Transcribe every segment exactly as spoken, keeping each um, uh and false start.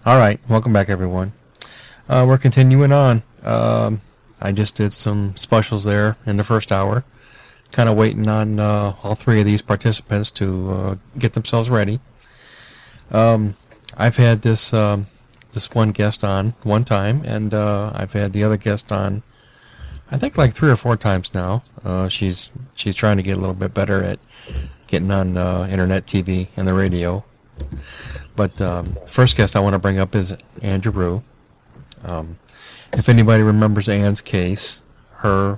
All right, welcome back, everyone. Uh, we're continuing on. Um, I just did some specials there in the first hour, kind of waiting on uh, all three of these participants to uh, get themselves ready. Um, I've had this um, this one guest on one time, and uh, I've had the other guest on, I think, like three or four times now. Uh, she's she's trying to get a little bit better at getting on uh, internet, T V, and the radio. But um, the first guest I want to bring up is Ann Giroux. Um, if anybody remembers Ann's case, her,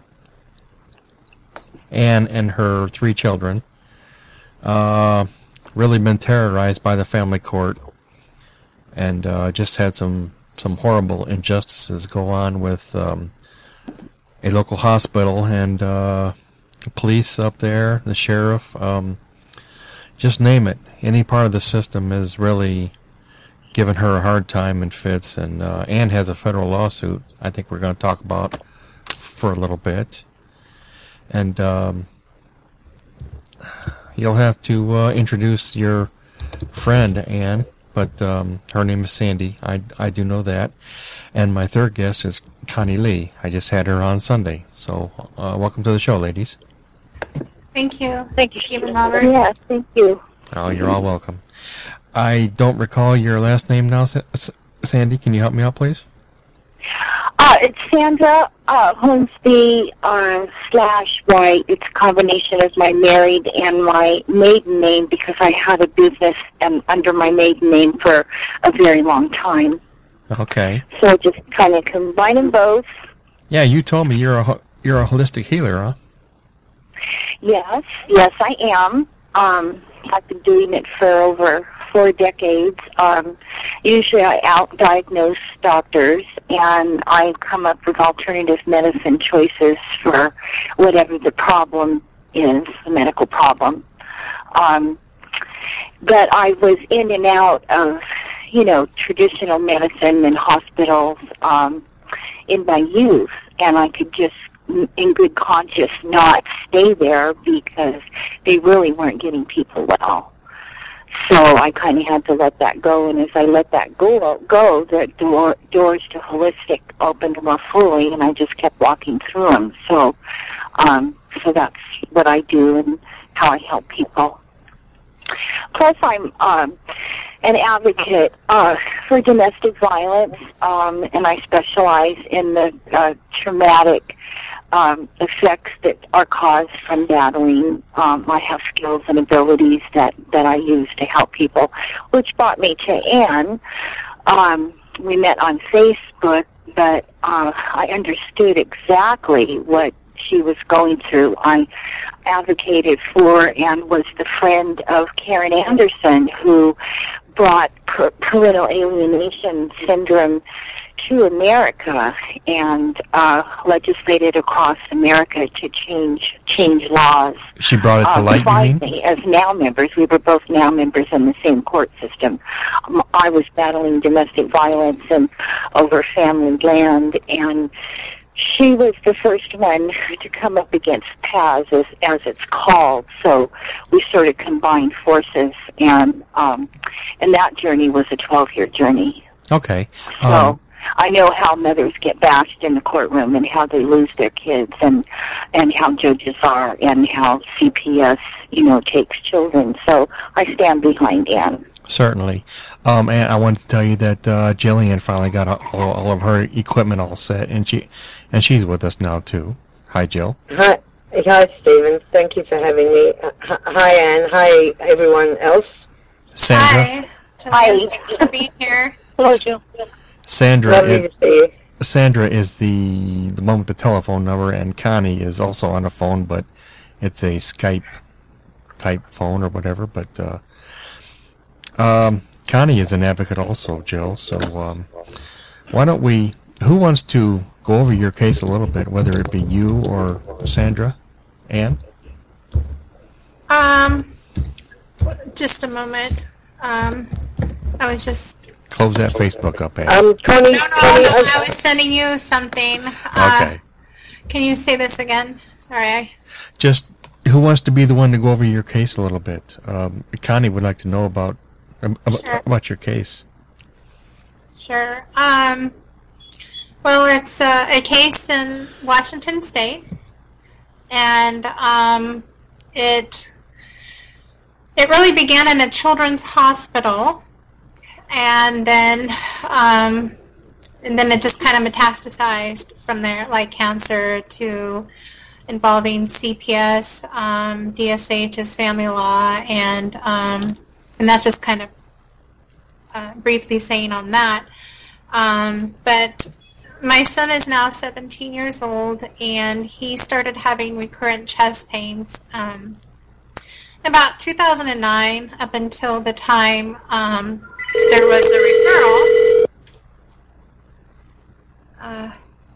Ann and her three children, uh, really been terrorized by the family court, and uh, just had some some horrible injustices go on with um, a local hospital and uh, police up there, the sheriff. Um, just name it. Any part of the system is really giving her a hard time and fits. And uh, Ann has a federal lawsuit I think we're going to talk about for a little bit. And um, you'll have to uh, introduce your friend, Ann, but um, her name is Sandy. I, I do know that. And my third guest is Connie Lee. I just had her on Sunday. So uh, welcome to the show, ladies. Thank you. Thank you, Stephen Roberts. Yeah, thank you. Oh, you're all welcome. I don't recall your last name now, Sandy. Can you help me out, please? Uh, it's Sandra uh, Hornsby uh, slash White. It's a combination of my married and my maiden name because I had a business um, under my maiden name for a very long time. Okay. So just kind of combine them both. Yeah, you told me you're a you're a holistic healer, huh? Yes, yes, I am. Um, I've been doing it for over four decades. Um, usually I out-diagnose doctors, and I come up with alternative medicine choices for whatever the problem is, the medical problem. Um, but I was in and out of, you know, traditional medicine and hospitals um, in my youth, and I could just in good conscience not stay there because they really weren't getting people well. So I kind of had to let that go, and as I let that go, go the door, doors to holistic opened more fully, and I just kept walking through them. So, um, so that's what I do and how I help people. Plus, I'm um, an advocate uh, for domestic violence, um, and I specialize in the uh, traumatic um, effects that are caused from battling. Um, I have skills and abilities that, that I use to help people, which brought me to Ann. Um, we met on Facebook, but uh, I understood exactly what she was going through. I advocated for and was the friend of Karen Anderson, who brought per- parental alienation syndrome to America and uh, legislated across America to change change laws. She brought it to uh, light, you mean? Me as now members. We were both now members in the same court system. Um, I was battling domestic violence and over family land, and she was the first one to come up against P A Z, as, as it's called. So we sort of combined forces, and um, and that journey was a twelve-year journey. Okay. So Um, I know how mothers get bashed in the courtroom and how they lose their kids, and and how judges are, and how C P S, you know, takes children. So I stand behind Ann. Certainly. Um, and I wanted to tell you that uh, Jillian finally got all, all of her equipment all set, and she and she's with us now too. Hi, Jill. Hi, hi, Stephen. Thank you for having me. Uh, hi, Ann. Hi, everyone else. Sandra. Hi. Hi. Thanks for being here. Hello, Jill. Sandra. Lovely Is, to see you. Sandra is the the one with the telephone number, and Connie is also on the phone, but it's a Skype type phone or whatever. But uh, um, Connie is an advocate also, Jill. So um, why don't we? Who wants to go over your case a little bit, whether it be you or Sandra? Ann? Um, just a moment. Um, I was just. Close that Facebook up, Ann. Um, Connie, No, no, Connie, no. I, I was sending you something. Uh, Okay. Can you say this again? Sorry. I, Just who wants to be the one to go over your case a little bit? Um, Connie would like to know about ab- Sure. about your case. Sure. Um, well, it's uh, a case in Washington State, and um, it it really began in a children's hospital, and then um, and then it just kind of metastasized from there, like cancer to involving C P S, um, D S H is family law, and um, and that's just kind of uh, briefly saying on that. Um, but my son is now seventeen years old, and he started having recurrent chest pains um, about two thousand nine up until the time um, there was a referral. Uh,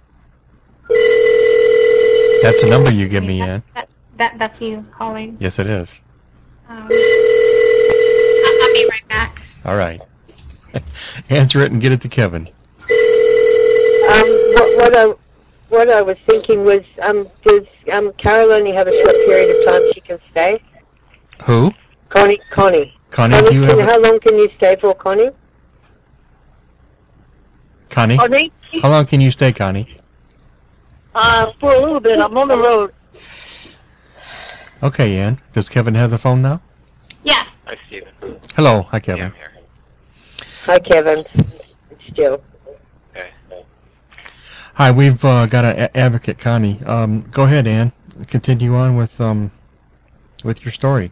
That's a number you give me, Ann. That, that, that's you calling. Yes, it is. Um, I- I'll be right back. All right. Answer it and get it to Kevin. Um, what, what I what I was thinking was, um, does um, Carol only have a short period of time she can stay? Who? Connie. Connie. Connie, Connie do you can, have a- how long can you stay for, Connie? Connie? Connie? How long can you stay, Connie? Uh, for a little bit. I'm on the road. Okay, Ann. Does Kevin have the phone now? Yeah. Hi, Stephen. Hello. Hi, Yeah, Kevin. I'm here. Hi, Kevin. It's Jill. Okay. Hi, we've uh, got an a- advocate, Connie. Um, go ahead, Ann. Continue on with um, with your story.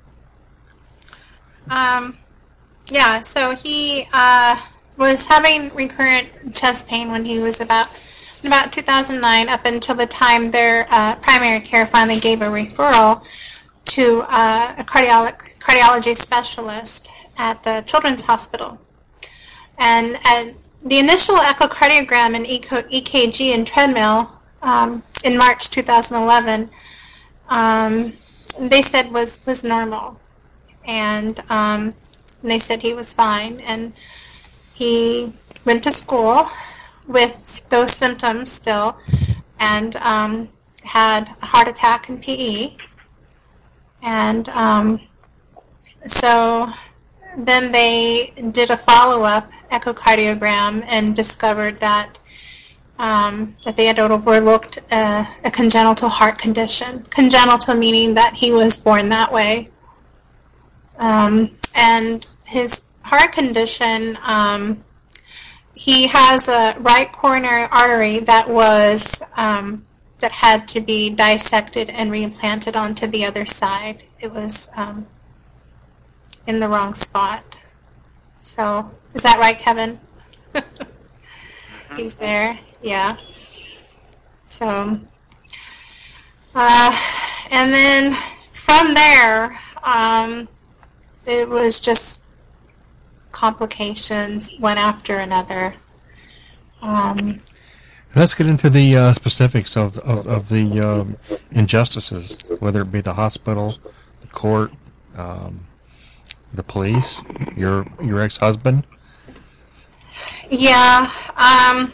Um, yeah, so he uh, was having recurrent chest pain when he was about in about two thousand nine, up until the time their uh, primary care finally gave a referral to uh, a cardiolo- cardiology specialist at the Children's Hospital. And at the initial echocardiogram and E K G and treadmill um, in March two thousand eleven, um, they said was, was normal. And, um, and they said he was fine. And he went to school with those symptoms still, and um, had a heart attack in P E. And um, so then they did a follow-up echocardiogram and discovered that um, that they had overlooked a, a congenital heart condition. Congenital meaning that he was born that way. Um, and his heart condition, um, he has a right coronary artery that was um, that had to be dissected and reimplanted onto the other side. It was um, in the wrong spot. So, is that right, Kevin? He's there, yeah. So, uh, and then from there, um, it was just complications, one after another. Um, Let's get into the uh, specifics of of, of the um, injustices, whether it be the hospital, the court, um, the police, your your ex-husband. yeah, um,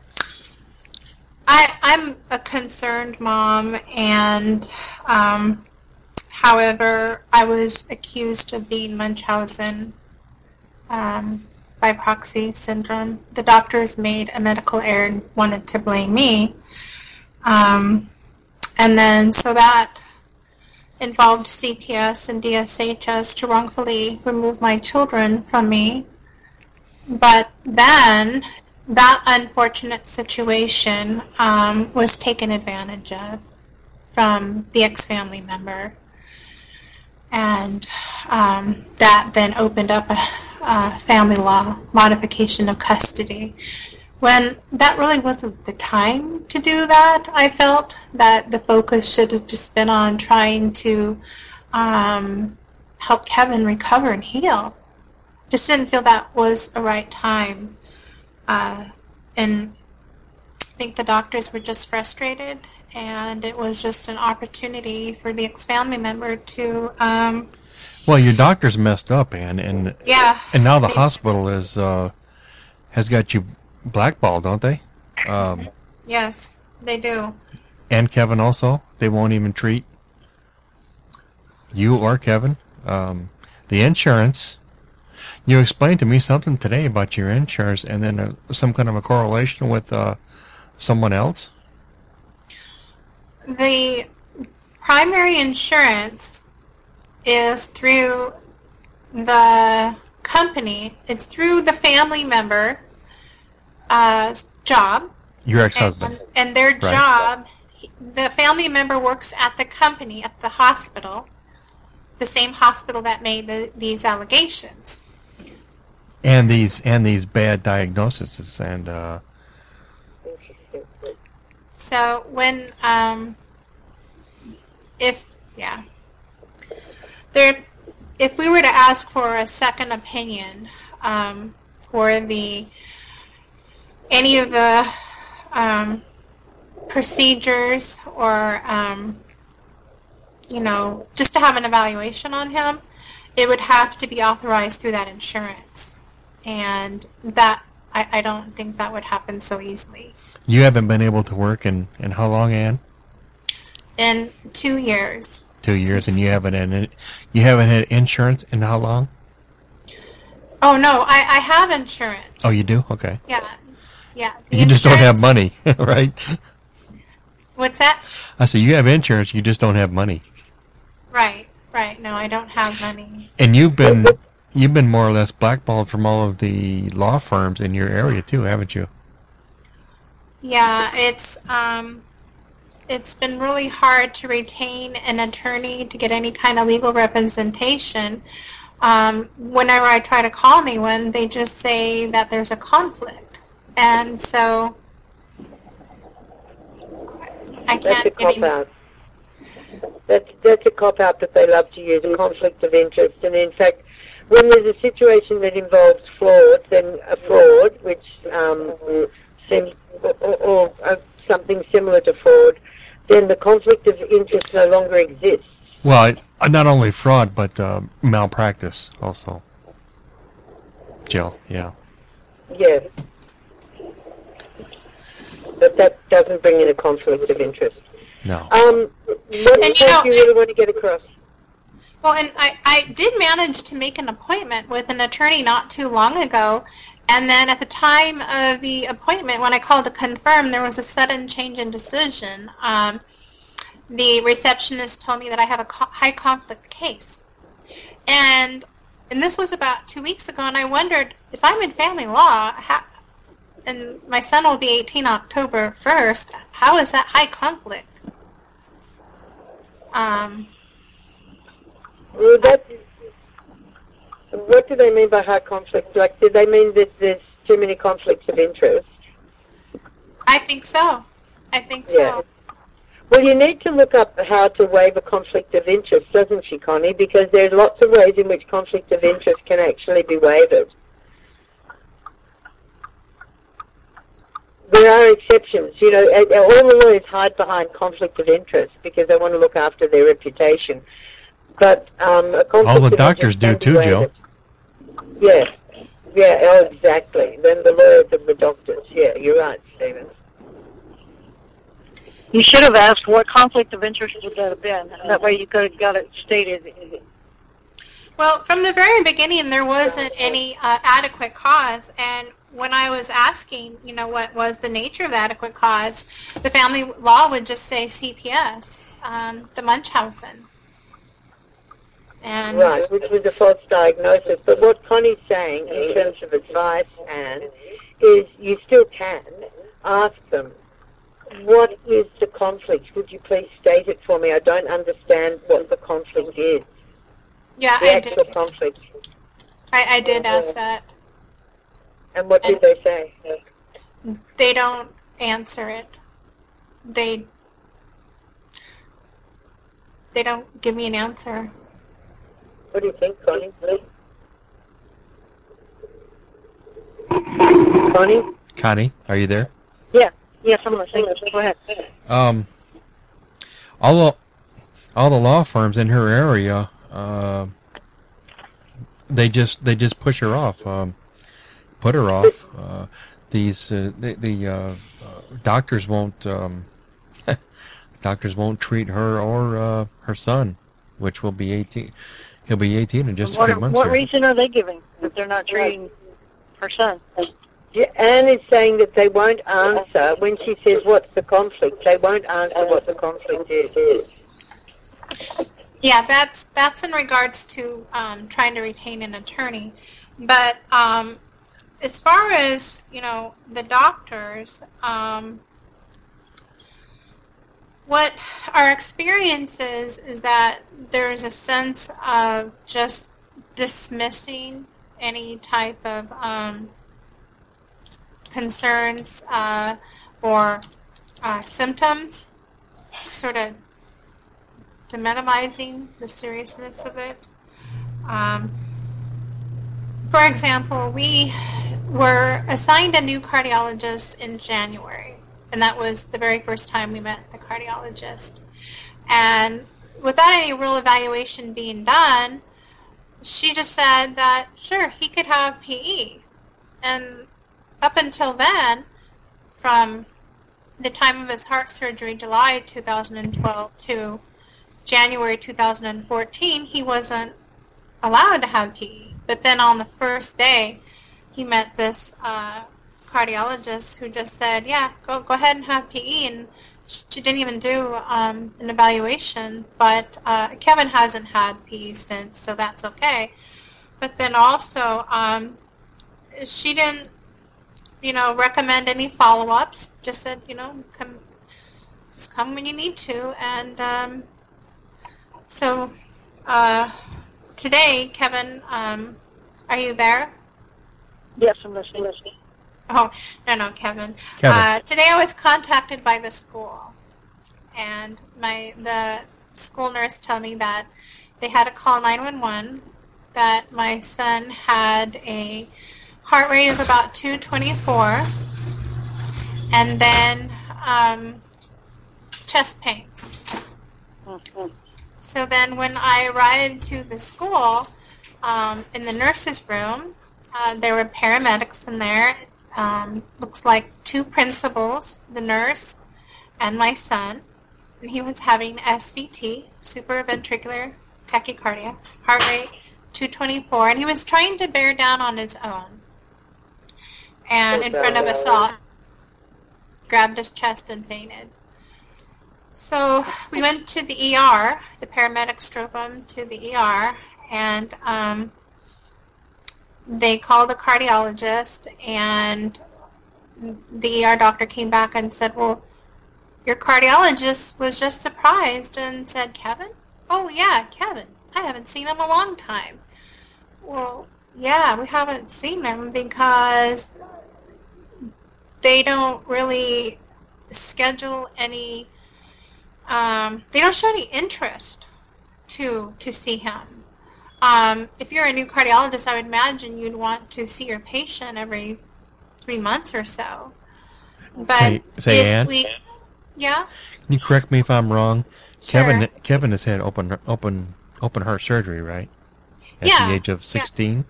I I'm a concerned mom, and um, however, I was accused of being Munchausen um, by proxy syndrome. The doctors made a medical error and wanted to blame me. Um, and then, so that involved C P S and D S H S to wrongfully remove my children from me. But then, that unfortunate situation um, was taken advantage of from the ex-family member. And um, that then opened up a, a family law modification of custody. When that really wasn't the time to do that, I felt that the focus should have just been on trying to um, help Kevin recover and heal. Just didn't feel that was a right time. Uh, and I think the doctors were just frustrated, and it was just an opportunity for the ex-family member to, um, Well, your doctor's messed up, Ann, and yeah. and now the hospital is uh, has got you blackballed, don't they? Um, Yes, they do. and Kevin also. They won't even treat you or Kevin. Um, the insurance. You explained to me something today about your insurance, and then uh, some kind of a correlation with uh, someone else. The primary insurance is through the company. It's through the family member uh, job. Your ex-husband. And, and their Right. job, the family member works at the company, at the hospital, the same hospital that made the, these allegations. And these and these bad diagnoses and uh, So when, um, if, yeah, there, if we were to ask for a second opinion um, for the, any of the um, procedures or, um, you know, just to have an evaluation on him, it would have to be authorized through that insurance. And that, I, I don't think that would happen so easily. you haven't been able to work in, in how long, Ann? In two years. Two years, and you haven't had you haven't had insurance in how long? Oh, no, I, I have insurance. Oh, you do? Okay. Yeah. Yeah. the You just don't have insurance- money, right? What's that? I said you have insurance, you just don't have money. Right, right. No, I don't have money. And you've been you've been more or less blackballed from all of the law firms in your area too, haven't you? Yeah, it's um, it's been really hard to retain an attorney to get any kind of legal representation. Um, whenever I try to call anyone, they just say that there's a conflict, and so I That's can't a get cop any. out. That's that's a cop out that they love to use, a conflict of interest. And in fact, when there's a situation that involves fraud, then a fraud, which um, seems or, or, or uh, something similar to fraud, then the conflict of interest no longer exists. Well, it, uh, not only fraud, but uh, malpractice also. Jill, yeah. Yeah. But that doesn't bring in a conflict of interest. No. Um, what And you point know, do you really want to get across? Well, and I, I did manage to make an appointment with an attorney not too long ago, and then at the time of the appointment, when I called to confirm, there was a sudden change in decision. Um, the receptionist told me that I have a co- high conflict case. And and this was about two weeks ago, and I wondered, if I'm in family law, how, and my son will be eighteen October first, how is that high conflict? Um, Well, that, what do they mean by high conflict? Like, do they mean that there's too many conflicts of interest? I think so. I think Yeah. so. Well, you need to look up how to waive a conflict of interest, doesn't she, Connie? Because there's lots of ways in which conflict of interest can actually be waived. There are exceptions. You know, and all the lawyers hide behind conflict of interest because they want to look after their reputation. But um, a conflict All the of doctors interest do can be too, Jill. waived. Yeah, yeah, oh, exactly. Then the lawyers and the doctors. Yeah, you're right, Stephen. You should have asked what conflict of interest would that have been. That way you could have got it stated. Well, from the very beginning, there wasn't any uh, adequate cause, and when I was asking, you know, what was the nature of the adequate cause, the family law would just say C P S, um, the Munchausen. And Right, which was a false diagnosis. But what Connie's saying in terms of advice, Anne, is you still can ask them, what is the conflict? Would you please state it for me? I don't understand what the conflict is. yeah, The I actual did. conflict. I, I did ask that. And what did they say? They don't answer it. They they don't give me an answer. What do you think, Connie? Connie? Connie, are you there? Yeah. Yes, I'm listening. Go ahead. Um, all the, all the law firms in her area, uh, they just they just push her off, um, put her off. Uh, these uh, the, the uh, uh, doctors won't um, doctors won't treat her or uh, her son, which will be eighteen. He'll be eighteen in just What, a few months what here. reason are they giving? that they're not treating her son. Yeah, Anne is saying that they won't answer when she says, what's the conflict? They won't answer what the conflict is. Yeah, that's that's in regards to um, trying to retain an attorney. But um, as far as, you know, the doctors, um, what our experience is, is that there's a sense of just dismissing any type of um, concerns uh, or uh, symptoms, sort of minimizing the seriousness of it. Um, for example, we were assigned a new cardiologist in January, and that was the very first time we met the cardiologist. And without any real evaluation being done, she just said that, sure, he could have P E. And up until then, from the time of his heart surgery, July two thousand twelve, to January two thousand fourteen, he wasn't allowed to have P E. But then on the first day, he met this uh, cardiologist who just said, yeah, go go ahead and have P E. And she didn't even do um, an evaluation. But uh, Kevin hasn't had P E since, so that's okay. But then also, um, she didn't, you know, recommend any follow-ups. Just said, you know, come, just come when you need to. And um, so uh, today, Kevin, um, are you there? Yes, I'm listening. listening. Oh, no, no, Kevin. Kevin. Uh, today I was contacted by the school, and my the school nurse told me that they had to call nine one one, that my son had a heart rate of about two twenty-four, and then um, chest pains. Mm-hmm. So then when I arrived to the school, um, in the nurse's room, uh, there were paramedics in there. Um, looks like two principals, the nurse, and my son. And he was having S V T, supraventricular tachycardia, heart rate two twenty-four, and he was trying to bear down on his own. And in front of us all, grabbed his chest and fainted. So we went to the E R. The paramedics drove him to the E R, and um, they called the cardiologist, and the E R doctor came back and said, well, your cardiologist was just surprised and said, Kevin? Oh, yeah, Kevin. I haven't seen him a long time. Well, yeah, we haven't seen him because they don't really schedule any, um, they don't show any interest to to see him. Um, if you're a new cardiologist, I would imagine you'd want to see your patient every three months or so. But Say, say if Ann? we, yeah, Can you correct me if I'm wrong? Sure. Kevin Kevin has had open open open heart surgery, right? At Yeah. the age of sixteen?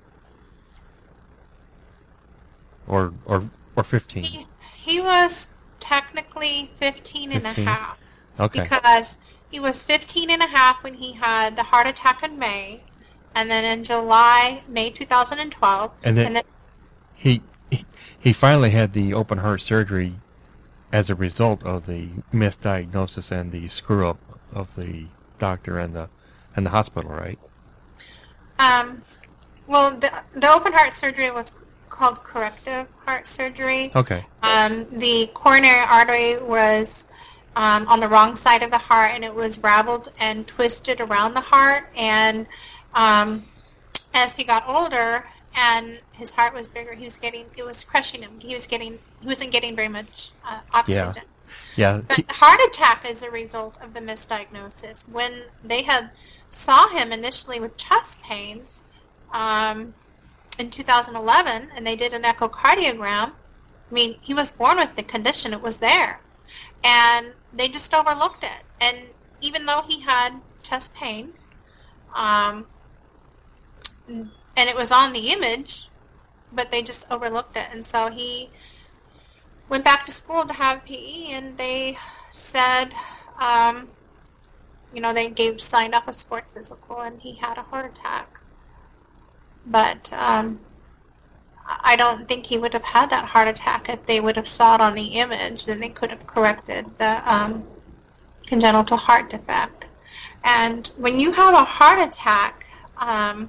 Or or or fifteen. he, he was technically fifteen and fifteen? a half. Okay. Because he was fifteen and a half when he had the heart attack in May, and then in July, May two thousand twelve, And then- and then He he- he finally had the open heart surgery as a result of the misdiagnosis and the screw up of the doctor and the and the hospital, right? um, well, the the open heart surgery was called corrective heart surgery. Okay. Um, the coronary artery was um, on the wrong side of the heart, and it was raveled and twisted around the heart. And um, as he got older and his heart was bigger, he was getting it was crushing him. He was getting he wasn't getting very much uh, oxygen. Yeah. But he- the heart attack is a result of the misdiagnosis. When they had saw him initially with chest pains um, in two thousand eleven, and they did an echocardiogram, I mean, he was born with the condition. It was there. And they just overlooked it. And even though he had chest pains, um, and it was on the image, but they just overlooked it. And so he went back to school to have P E, and they said, um, you know, they gave signed off a sports physical, and he had a heart attack. but um, I don't think he would have had that heart attack if they would have saw it on the image. Then they could have corrected the um, congenital heart defect. And when you have a heart attack, um,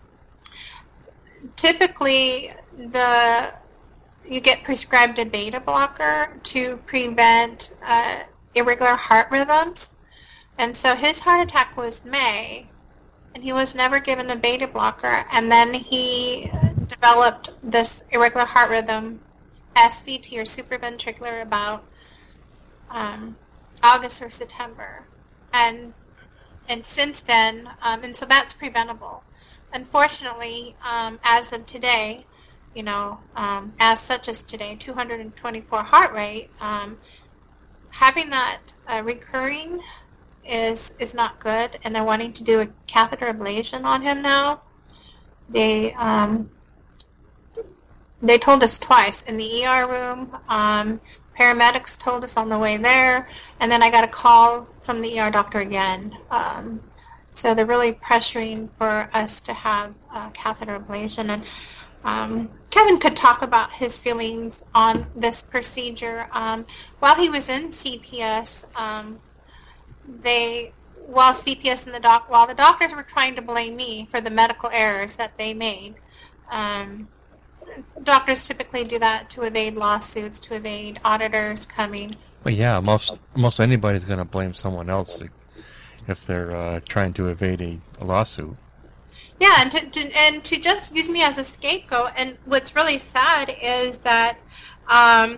typically the you get prescribed a beta blocker to prevent uh, irregular heart rhythms. And so his heart attack was May, and he was never given a beta blocker, and then he developed this irregular heart rhythm, S V T or supraventricular, about um, August or September. And and since then, um, and so that's preventable. Unfortunately, um, as of today, you know, um, as such as today, two hundred twenty-four heart rate, um, having that uh, recurring is is not good, and they're wanting to do a catheter ablation on him now. They um, they told us twice in the E R room. Um, paramedics told us on the way there, and then I got a call from the E R doctor again. Um, so they're really pressuring for us to have a catheter ablation. And um, Kevin could talk about his feelings on this procedure. Um, while he was in C P S, um, they, while C P S and the doc, while the doctors were trying to blame me for the medical errors that they made, um, doctors typically do that to evade lawsuits, to evade auditors coming. Well, yeah, most most anybody's going to blame someone else if they're uh, trying to evade a, a lawsuit. Yeah, and to, to and to just use me as a scapegoat. And what's really sad is that um,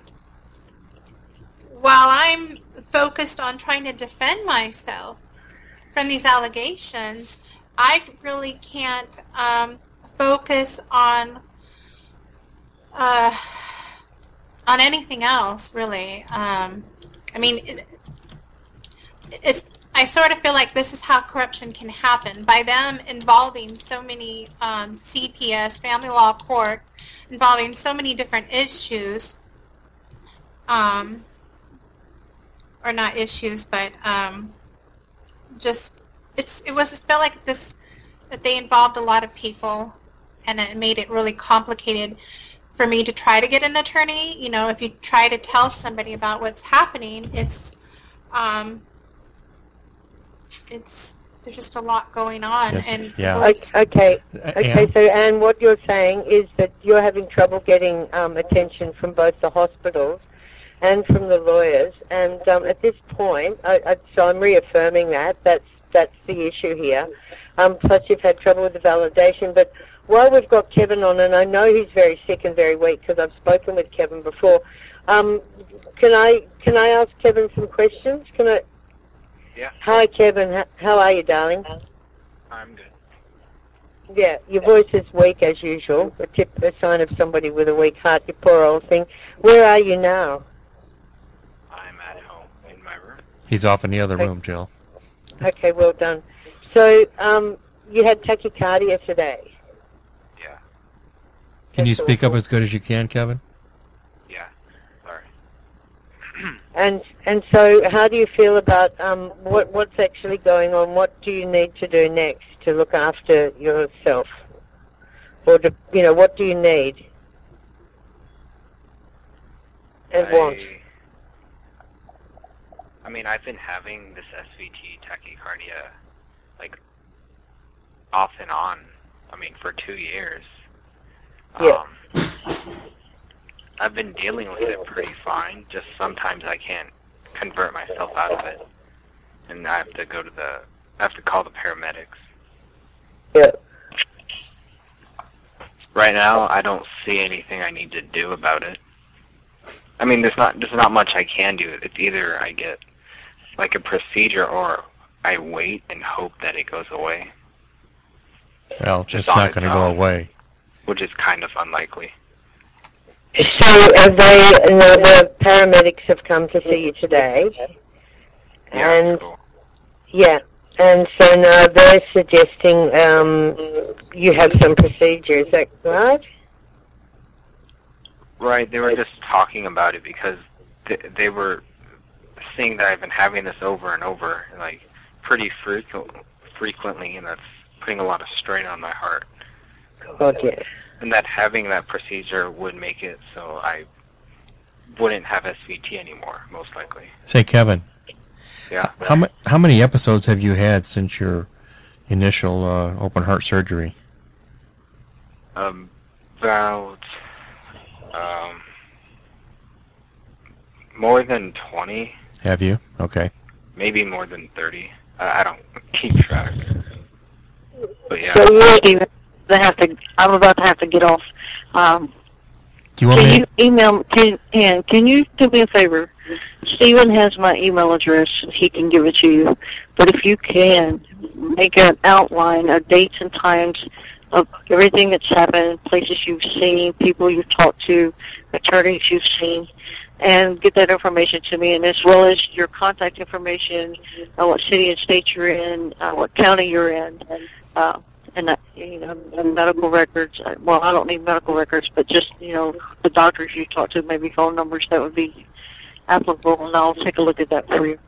while I'm focused on trying to defend myself from these allegations, I really can't um, focus on uh, on anything else, really. Um, I mean, it, it's. I sort of feel like this is how corruption can happen, by them involving so many um, C P S, family law courts, involving so many different issues, um, or not issues, but um, just it's it was just felt like this that they involved a lot of people, and it made it really complicated for me to try to get an attorney. You know, if you try to tell somebody about what's happening, it's um, it's there's just a lot going on. Yes, and yeah. really just- Okay, okay. Anne? So, Anne, what you're saying is that you're having trouble getting um, attention from both the hospitals and from the lawyers, and um, at this point, I, I, so I'm reaffirming that that's that's the issue here. Um, plus, you've had trouble with the validation. But while we've got Kevin on, and I know he's very sick and very weak because I've spoken with Kevin before, um, can I can I ask Kevin some questions? Can I? Yeah. Hi, Kevin. H- How are you, darling? I'm good. Yeah, your voice is weak as usual. A, tip, a sign of somebody with a weak heart, you poor old thing. Where are you now? I'm at home in my room. He's off in the other Okay. room, Jill. Okay, well done. So, um, you had tachycardia today. Yeah. Can you That's speak up awful. as good as you can, Kevin? Yeah. Sorry. And and so, how do you feel about um, what what's actually going on? What do you need to do next to look after yourself, or to, you know, what do you need and want? I, I mean, I've been having this S V T tachycardia, like, off and on, I mean, for two years. Yeah. Um, I've been dealing with it pretty fine, just sometimes I can't convert myself out of it. And I have to go to the, I have to call the paramedics. Yeah. Right now, I don't see anything I need to do about it. I mean, there's not there's not much I can do. It's either I get like a procedure or I wait and hope that it goes away, Well, Just it's on not its going to go own. away. which is kind of unlikely. So, have they? Now, the paramedics have come to see you today, Yeah, and cool. yeah, and so now they're suggesting um, you have some procedure. Is that right? Right, they were just talking about it because th- they were seeing that I've been having this over and over, like, pretty frequent, frequently, and that's putting a lot of strain on my heart. God, yeah. And that having that procedure would make it so I wouldn't have S V T anymore, most likely. Say, Kevin, Yeah. how ma- how many episodes have you had since your initial uh, open heart surgery? Um, about um, more than twenty, Have you? Okay. maybe more than thirty. Uh, I don't keep track. But yeah. So you Steven, I have to. I'm about to have to get off. Um, Do you want can me? you email? Can and can you do me a favor? Steven has my email address. He can give it to you. But if you can make an outline of dates and times of everything that's happened, places you've seen, people you've talked to, attorneys you've seen, and get that information to me, and as well as your contact information, uh, what city and state you're in, uh, what county you're in, uh, and uh, you know, the medical records. Uh, well, I don't need medical records, but just you know, the doctors you talk to, maybe phone numbers that would be applicable, and I'll take a look at that for you.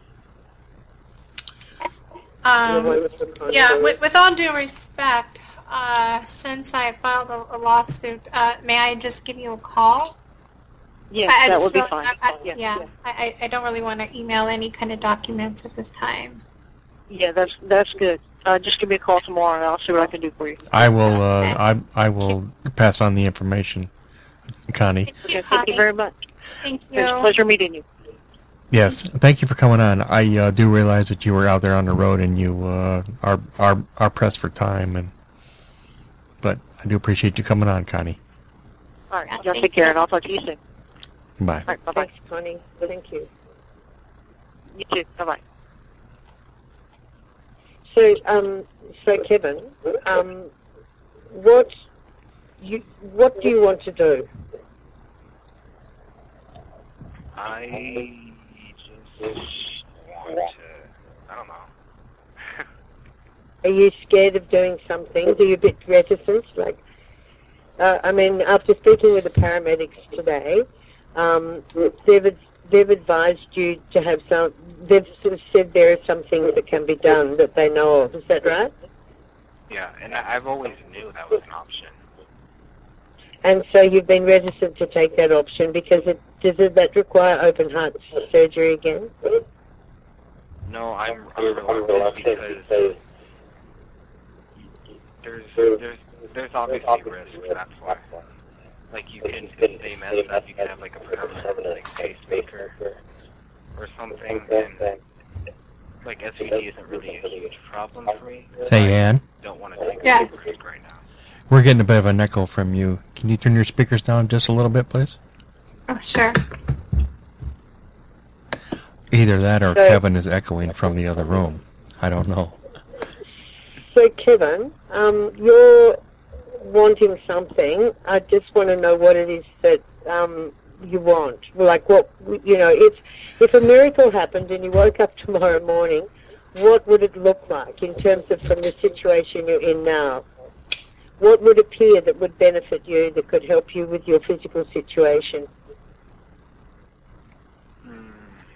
Um, yeah, with, with all due respect, uh, since I filed a, a lawsuit, uh, may I just give you a call? Yeah, I, I that just would be feel- fine. I, I, yeah, yeah, I, I I don't really want to email any kind of documents at this time. yeah, that's that's good. Uh, just give me a call tomorrow, and I'll see what I can do for you. I will. Uh, I I will pass on the information, Connie. Thank you, Okay, thank Connie. you very much. Thank It was a you. pleasure meeting you. Yes, thank you for coming on. I uh, do realize that you were out there on the road and you uh, are are are pressed for time, and but I do appreciate you coming on, Connie. All right, Yeah, y'all thank take care, you. and I'll talk to you soon. Bye. All right, bye-bye. Thanks, Connie. Thank you. You too. Bye-bye. So, um, so Kevin, um, what you what do you want to do? I just want to, I don't know. Are you scared of doing something? Are you a bit reticent? Like, uh, I mean, after speaking with the paramedics today, um, they've ad- they've advised you to have some. They've sort of said there are some things that can be done that they know of. Is that right? Yeah, and I, I've always knew that was an option. And so you've been reticent to take that option because it does it, that require open heart surgery again? No, I'm, I'm reluctant because there's, there's, there's obviously risks, that's why. Like, you can, if they mess up, you can have, like, a permanent, like, pacemaker or something, and, like, S V T isn't really a huge problem for me. Say, Ann, Don't want to take a Yes. big risk right now. we're getting a bit of an echo from you. Can you turn your speakers down just a little bit, please? Oh, sure. Either that or So- Kevin is echoing from the other room. I don't know. So, Kevin, um, you're wanting something. I just want to know what it is that um, you want. Like, what, you know, if, if a miracle happened and you woke up tomorrow morning, what would it look like in terms of from the situation you're in now? What would appear that would benefit you, that could help you with your physical situation? Hmm.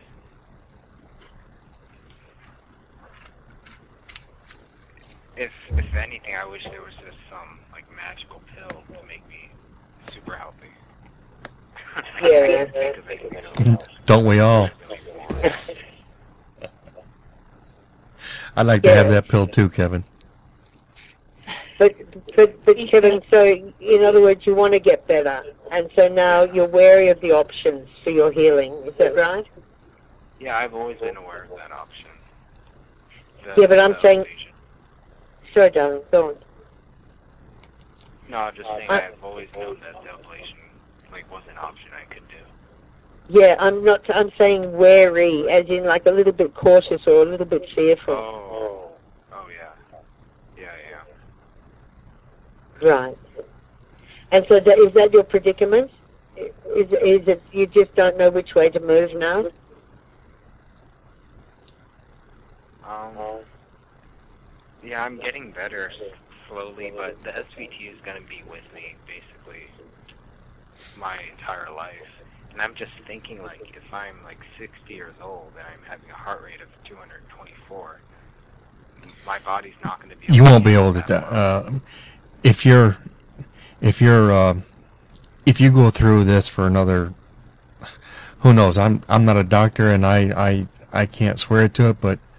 If, if anything, I wish there was just some, like, magical pill to make me super healthy. Yeah. Because I can get over it. Don't we all? I'd like to have Yeah. that pill too, Kevin. But, but, but Me too. Kevin, so in other words, you want to get better, and so now you're wary of the options for your healing. Is that right? Yeah, I've always been aware of that option. The- Yeah, but I'm the saying- ablation. Sorry, darling, go on. No, I'm just saying I- I've always known that the ablation, like, was an option I could do. Yeah, I'm not. I'm saying wary, as in like a little bit cautious or a little bit fearful. Oh, oh yeah, yeah, yeah. Right. And so, that, is that your predicament? Is is it you just don't know which way to move now? Um, yeah, I'm getting better slowly, but the S V T is going to be with me basically my entire life. And I'm just thinking, like, if I'm like sixty years old and I'm having a heart rate of two hundred twenty-four, my body's not going to be. You able won't to be do able to. that well. Uh, if you're if you're uh, if you go through this for another, who knows? I'm I'm not a doctor, and I I, I can't swear to it, but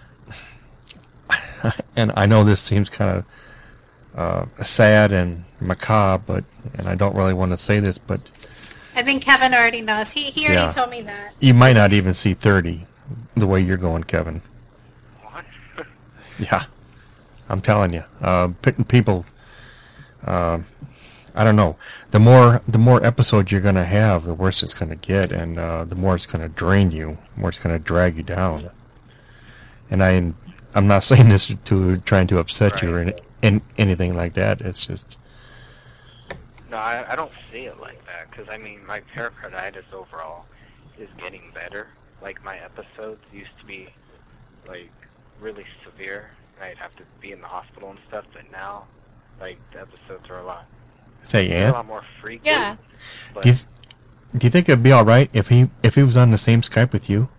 and I know this seems kind of uh, sad and macabre, but and I don't really want to say this, but I think Kevin already knows. He he already Yeah. told me that. you might not even see thirty the way you're going, Kevin. What? Yeah, I'm telling you. Uh, p- people, uh, I don't know. The more the more episodes you're gonna have, the worse it's gonna get, and uh, the more it's gonna drain you, the more it's gonna drag you down. And I, I'm not saying this to trying to upset you or any, in, anything like that. It's just, No, I, I don't see it like that, because, I mean, my pericarditis overall is getting better. Like, my episodes used to be, like, really severe. I'd have to be in the hospital and stuff, but now, like, the episodes are a lot, say, they're a yeah. lot more freaky. Yeah. But, Do you, th- do you think it'd be all right if he if he was on the same Skype with you?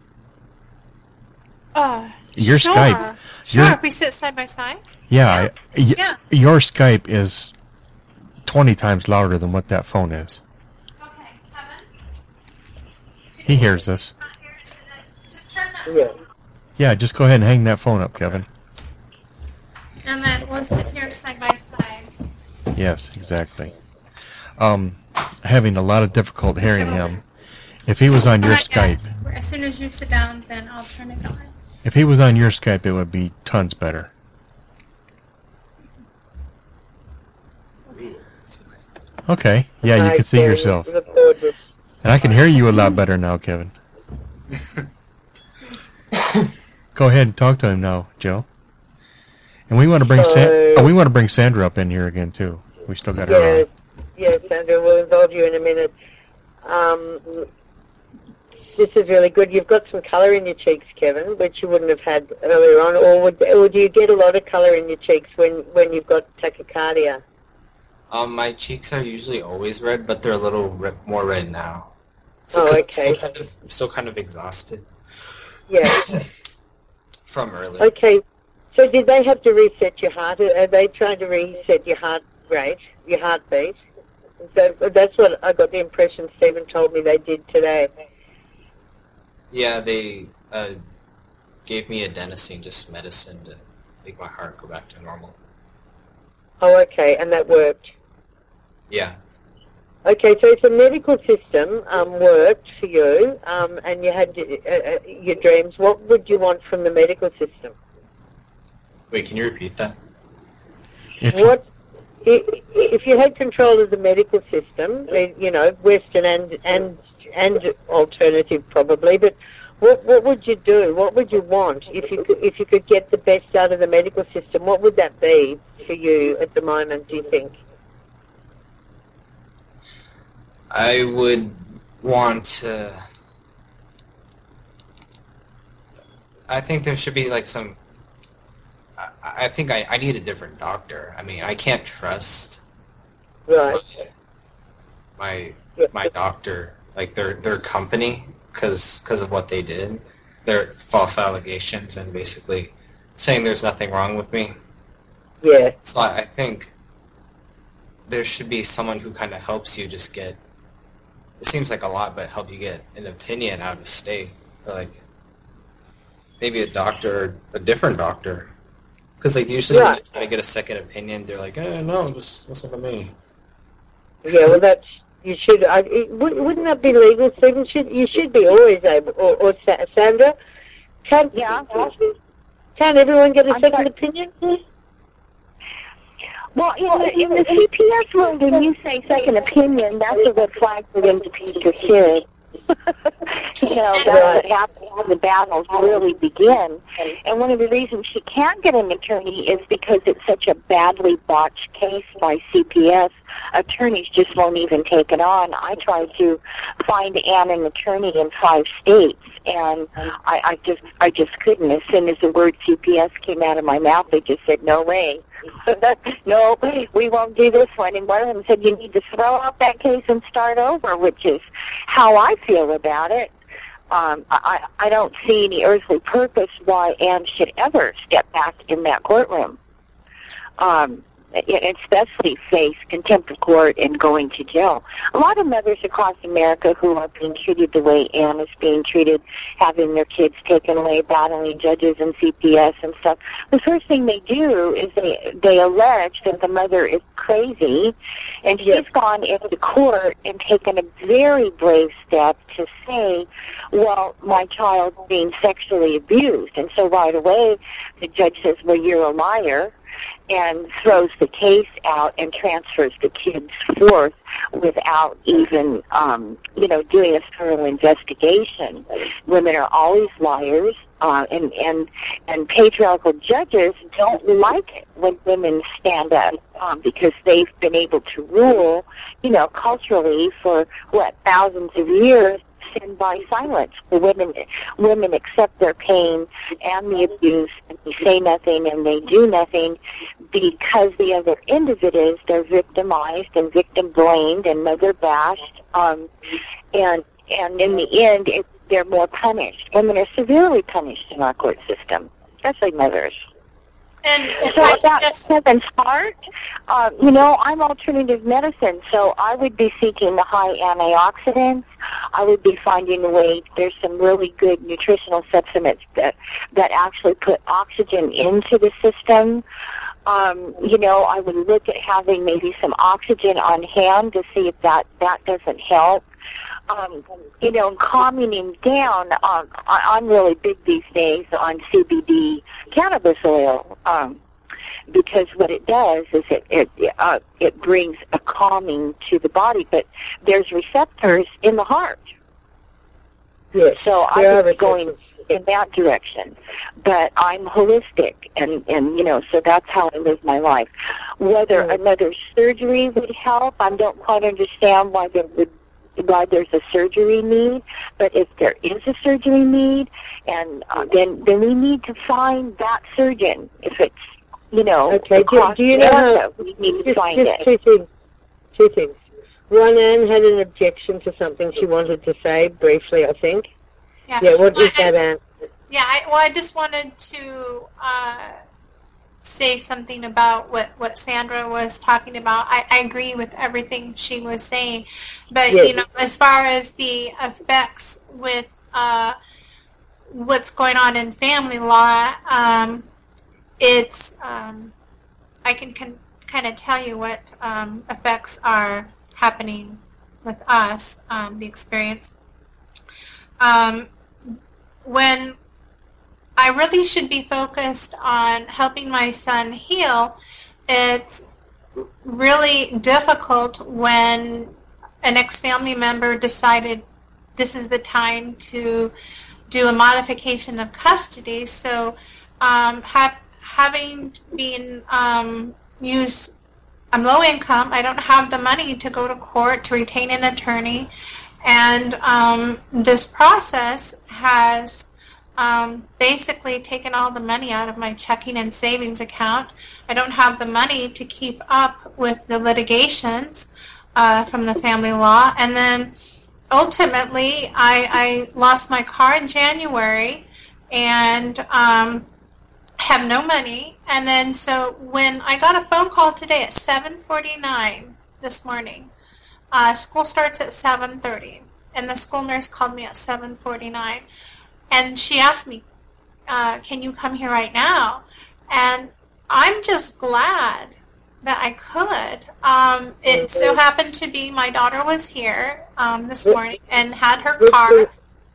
Oh, Your sure. Skype. Sure, Your- if we sit side by side. Yeah. I- y- Yeah. Your Skype is twenty times louder than what that phone is. Okay, Kevin. He hears us. Just turn that. Yeah. Yeah, just go ahead and hang that phone up, Kevin. And then we'll sit here side by side. Yes, exactly. Um, having a lot of difficult hearing him. If he was on your Not yet. Skype, As soon as you sit down, then I'll turn it on. if he was on your Skype, it would be tons better. Okay. Yeah, you I can see yourself. look forward to- And I can hear you a lot better now, Kevin. Go ahead and talk to him now, Joe. And we want to bring San- So- oh, we want to bring Sandra up in here again too. We still got her Yes, on. yes, Sandra, we'll involve you in a minute. Um, this is really good. You've got some colour in your cheeks, Kevin, which you wouldn't have had earlier on. Or, would, or do you get a lot of colour in your cheeks when, when you've got tachycardia? Um, my cheeks are usually always red, but they're a little re- more red now. So, Oh, 'cause I'm okay. still kind of, I'm still kind of exhausted Yeah. from earlier. Okay. So did they have to reset your heart? Are they trying to reset your heart rate, your heartbeat? So that's what I got the impression Stephen told me they did today. Yeah, they uh, gave me adenosine, just medicine to make my heart go back to normal. Oh, okay, and that worked. Yeah. Okay, so if the medical system um, worked for you um, and you had uh, uh, your dreams, what would you want from the medical system? Wait, can you repeat that? If What i- if you had control of the medical system, eh, you know, Western and and and alternative probably, but what what would you do? What would you want if you could, if you could get the best out of the medical system? What would that be for you at the moment? Do you think? I would want to... I think there should be like some... I, I think I, I need a different doctor. I mean, I can't trust Right. my Yeah. my doctor, like their their company, because of what they did. Their false allegations and basically saying there's nothing wrong with me. Yeah. So I, I think there should be someone who kind of helps you just get... It seems like a lot, but help you get an opinion out of state. Or like maybe a doctor, a different doctor. Because like usually when you Right. try to get a second opinion, they're like, eh, no, just listen to me. Yeah. Well, that's you should. I, it, wou- wouldn't that be legal, Stephen? Should you should be always able, or, or Sa- Sandra? Can Yeah. Can everyone get a I'm second sorry. opinion? Well, in the, in the C P S world, when you say second opinion, that's a red flag for them to teach your kids. You know, that's what happens when the battles really begin. And one of the reasons she can't get an attorney is because it's such a badly botched case by C P S. Attorneys just won't even take it on. I tried to find Ann an attorney in five states, and I, I just I just couldn't. As soon as the word C P S came out of my mouth, they just said, no way. No, we won't do this one. And one of them said, you need to throw out that case and start over, which is how I feel about it. Um, I, I don't see any earthly purpose why Anne should ever step back in that courtroom. Um, especially face contempt of court and going to jail. A lot of mothers across America who are being treated the way Anne is being treated, having their kids taken away, battling judges and C P S and stuff, the first thing they do is they they allege that the mother is crazy, and she's yes. gone into court and taken a very brave step to say, well, my child's being sexually abused. And so right away the judge says, well, you're a liar, and throws the case out and transfers the kids forth without even, um, you know, doing a thorough investigation. Women are always liars, uh, and, and, and patriarchal judges don't like it when women stand up, um, because they've been able to rule, you know, culturally for, what, thousands of years, and by silence. The women women accept their pain and the abuse, and they say nothing and they do nothing because the other end of it is they're victimized and victim blamed and mother bashed, um, and and in the end it, they're more punished. Women are severely punished in our court system, especially mothers. And if so I about just... Kevin's heart, uh, you know, I'm alternative medicine, so I would be seeking the high antioxidants. I would be finding a way. There's some really good nutritional supplements that that actually put oxygen into the system. Um, you know, I would look at having maybe some oxygen on hand to see if that, that doesn't help. Um, you know, calming him down. Um, I, I'm really big these days on C B D cannabis oil, um, because what it does is it it uh, it brings a calming to the body. But there's receptors in the heart. Yes, so I was going in that direction. But I'm holistic, and and you know, so that's how I live my life. Whether mm. another surgery would help, I don't quite understand why there would. why there's a surgery need, but if there is a surgery need, and uh, then then we need to find that surgeon. If it's, you know, okay, do, do you know how, we need to just, find just it. Two things. Two things. One, Anne had an objection to something she wanted to say briefly, I think. Yeah. Yeah. What well, is that, Anne? Yeah. I, well, I just wanted to uh, say something about what, what Sandra was talking about. I, I agree with everything she was saying, but yes. you know, as far as the effects with uh, what's going on in family law, um, it's um, I can, can kind of tell you what um, effects are happening with us, um, the experience. Um, when I really should be focused on helping my son heal, it's really difficult when an ex-family member decided this is the time to do a modification of custody. So um, have, having been um, used, I'm low income, I don't have the money to go to court to retain an attorney, and um, this process has Um, basically taken all the money out of my checking and savings account. I don't have the money to keep up with the litigations uh, from the family law. And then ultimately, I, I lost my car in January and um, have no money. And then so when I got a phone call today at seven forty-nine this morning, uh, school starts at seven thirty, and the school nurse called me at seven forty-nine. And she asked me, uh, can you come here right now? And I'm just glad that I could. Um, it so happened to be my daughter was here um, this morning and had her car.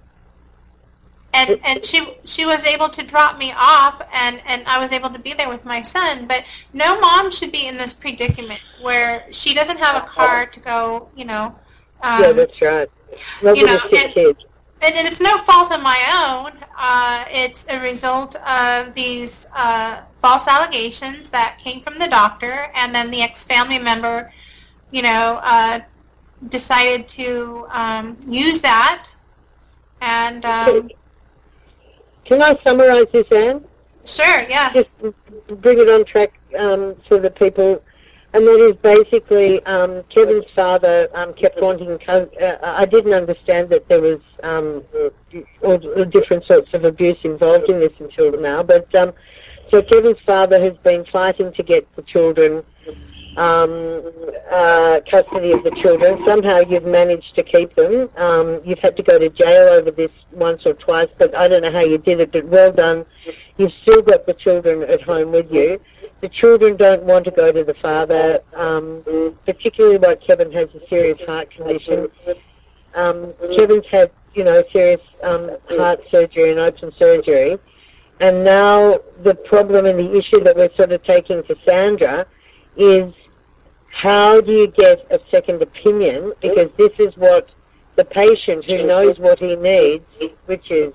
And and she she was able to drop me off, and, and I was able to be there with my son. But no mom should be in this predicament where she doesn't have a car to go, you know. Um, yeah, that's right. Nobody you know, and, kids. And it's no fault of my own. Uh, it's a result of these uh, false allegations that came from the doctor, and then the ex-family member, you know, uh, decided to um, use that. And um, can I summarize this, Anne? Sure. Yes. Just bring it on track um, for the people. And that is basically um, Kevin's father um, kept wanting. Co- uh, I didn't understand that there was um, all different sorts of abuse involved in this until now. But um, so Kevin's father has been fighting to get the children um, uh, custody of the children. Somehow you've managed to keep them. Um, you've had to go to jail over this once or twice, but I don't know how you did it, but well done. You've still got the children at home with you. The children don't want to go to the father, um, particularly while Kevin has a serious heart condition. Um, Kevin's had, you know, serious um, heart surgery and open surgery. And now the problem and the issue that we're sort of taking to Sandra is how do you get a second opinion? Because this is what the patient who knows what he needs, which is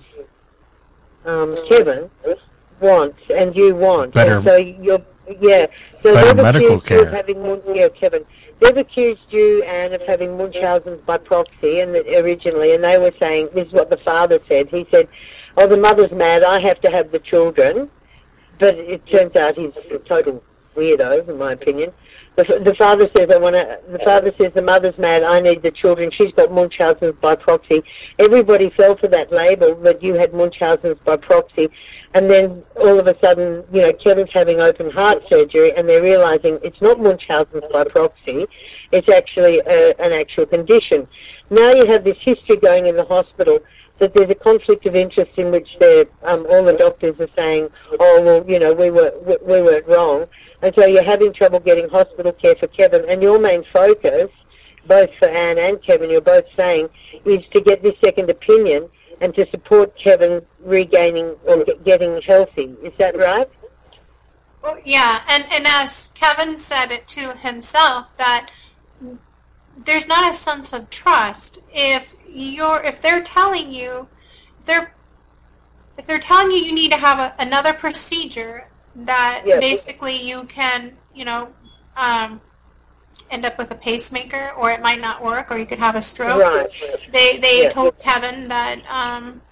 um, Kevin, wants, and you want. Better, and so you're, yeah. So better they've medical accused you of care. having, yeah, Kevin. They've accused you, Anne, of having Munchausen's by proxy, and originally, and they were saying this is what the father said. He said, "Oh, the mother's mad. I have to have the children," but it turns out he's a total weirdo, in my opinion. The, the father says, "I want to." The father says, "The mother's mad. I need the children. She's got Munchausen's by proxy." Everybody fell for that label that you had Munchausen's by proxy, and then all of a sudden, you know, Kevin's having open heart surgery, and they're realizing it's not Munchausen's by proxy; it's actually a, an actual condition. Now you have this history going in the hospital that there's a conflict of interest in which they're, um, all the doctors are saying, "Oh, well, you know, we were we, we weren't wrong." And so you're having trouble getting hospital care for Kevin. And your main focus, both for Anne and Kevin, you're both saying, is to get this second opinion and to support Kevin regaining or get, getting healthy. Is that right? Well, yeah, and, and as Kevin said it to himself, that there's not a sense of trust. If you're, if they're telling you, they're, if they're telling you you need to have a, another procedure, that yes. basically you can, you know, um, end up with a pacemaker, or it might not work, or you could have a stroke. Right. They they yes. told Kevin that um,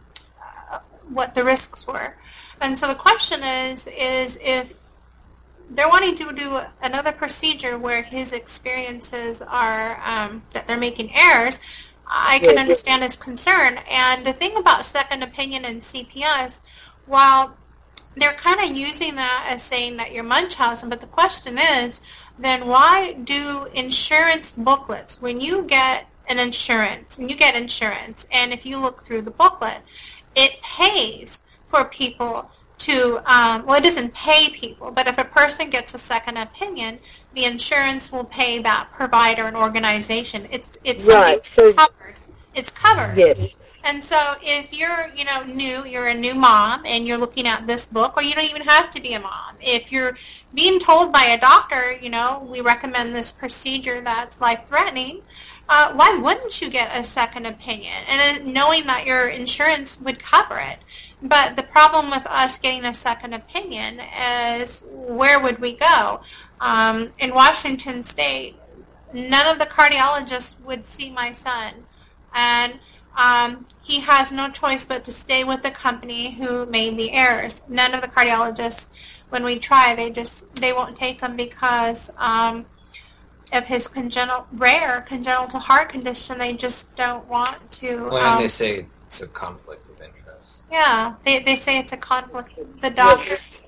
uh, what the risks were, and so the question is, is if they're wanting to do another procedure where his experiences are um, that they're making errors, I can yes. understand his concern. And the thing about second opinion and C P S, while they're kind of using that as saying that you're Munchausen, but the question is, then why do insurance booklets, when you get an insurance, when you get insurance, and if you look through the booklet, it pays for people to, um, well, it doesn't pay people, but if a person gets a second opinion, the insurance will pay that provider and organization. It's it's right. something covered. It's covered. Yes. And so if you're, you know, new, you're a new mom and you're looking at this book, or you don't even have to be a mom. If you're being told by a doctor, you know, we recommend this procedure that's life-threatening, uh, why wouldn't you get a second opinion? And knowing that your insurance would cover it. But the problem with us getting a second opinion is, where would we go? Um, in Washington State, none of the cardiologists would see my son. And Um, he has no choice but to stay with the company who made the errors. None of the cardiologists, when we try, they just, they won't take him because um, of his congenital, rare congenital heart condition. They just don't want to. Well, um, and they say it's a conflict of interest. Yeah, they, they say it's a conflict. The doctors.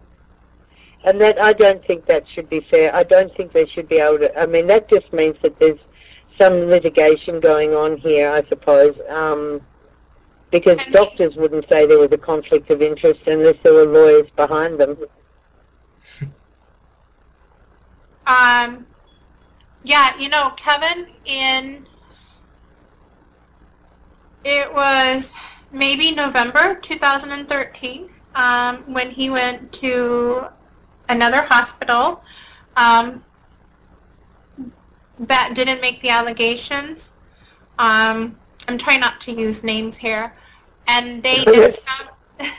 And that, I don't think that should be fair. I don't think they should be able to, I mean, that just means that there's some litigation going on here, I suppose, um, because and doctors wouldn't say there was a conflict of interest unless there were lawyers behind them. Um, yeah, you know, Kevin, in, it was maybe November two thousand thirteen, um, when he went to another hospital, um, that didn't make the allegations. Um, I'm trying not to use names here. And they discovered,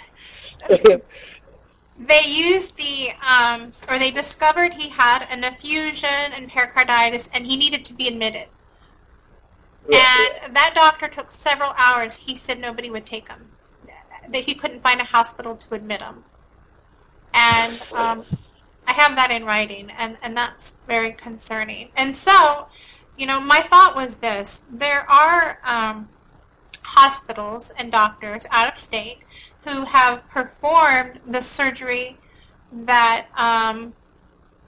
they used the, um, or they discovered he had an effusion and pericarditis, and he needed to be admitted. And that doctor took several hours. He said nobody would take him, that he couldn't find a hospital to admit him. And um, I have that in writing, and, and that's very concerning. And so, you know, my thought was this. There are um, hospitals and doctors out of state who have performed the surgery that, um,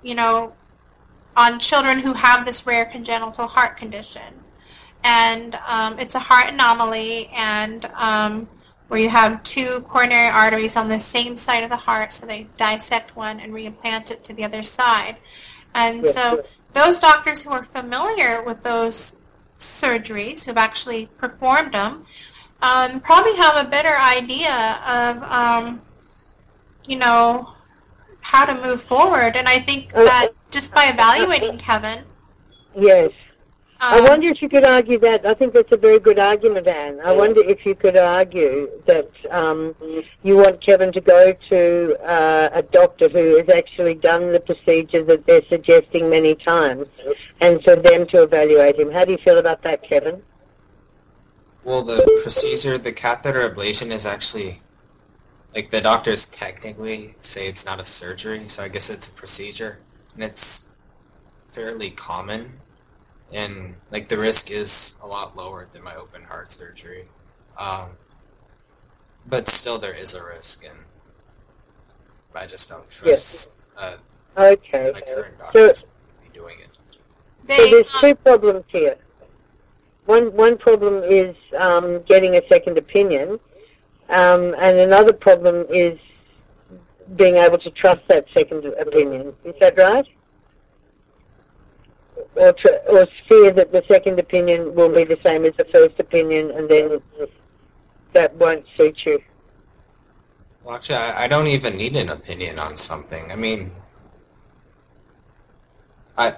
you know, on children who have this rare congenital heart condition. And um, it's a heart anomaly, and um, where you have two coronary arteries on the same side of the heart, so they dissect one and reimplant it to the other side. And so those doctors who are familiar with those surgeries, who've actually performed them, um, probably have a better idea of, um, you know, how to move forward. And I think that just by evaluating Kevin... Yes. Um, I wonder if you could argue that. I think that's a very good argument, Anne. I wonder if you could argue that um, you want Kevin to go to uh, a doctor who has actually done the procedure that they're suggesting many times, and for them to evaluate him. How do you feel about that, Kevin? Well, the procedure, the catheter ablation is actually, like, the doctors technically say it's not a surgery, so I guess it's a procedure, and it's fairly common. And, like, the risk is a lot lower than my open heart surgery. Um, but still there is a risk, and I just don't trust uh, Okay. my current doctors to be doing it. they, So there's um, two problems here. One one problem is um, getting a second opinion, um, and another problem is being able to trust that second opinion. Is that right? Or, tr- or fear that the second opinion will be the same as the first opinion, and then that won't suit you. Well, actually, I, I don't even need an opinion on something. I mean, I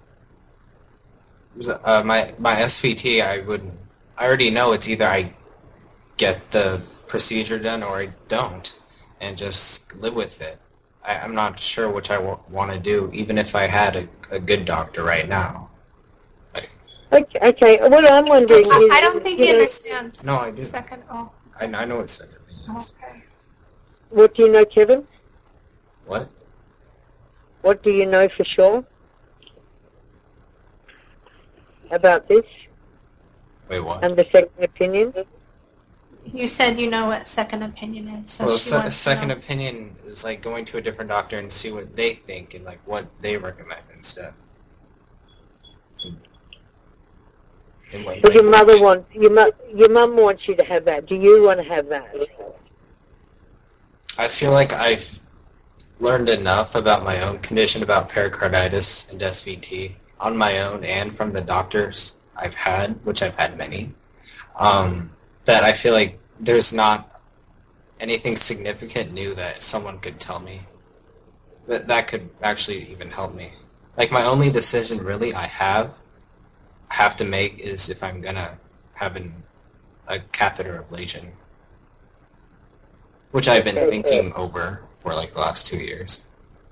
uh, my my S V T, I would, I already know it's either I get the procedure done or I don't, and just live with it. I, I'm not sure which I w- want to do, even if I had a, a good doctor right now. Like, Okay, okay. What I'm wondering is... I don't think he you know, understands. No, I do. Second, oh, I, I know what second opinions. okay. What do you know, Kevin? What? What do you know for sure about this Wait, what? and the second opinion? You said you know what second opinion is. So Well, a she se- a wants to second know. opinion is like going to a different doctor and see what they think and like what they recommend instead. And what, But your like, mother wants, your, mu- your mum wants you to have that. Do you want to have that? I feel like I've learned enough about my own condition, about pericarditis and S V T, on my own and from the doctors I've had, which I've had many, um, that I feel like there's not anything significant new that someone could tell me that that could actually even help me. Like, my only decision really I have have to make is if I'm gonna have an, a catheter ablation, which I've been thinking over for like the last two years.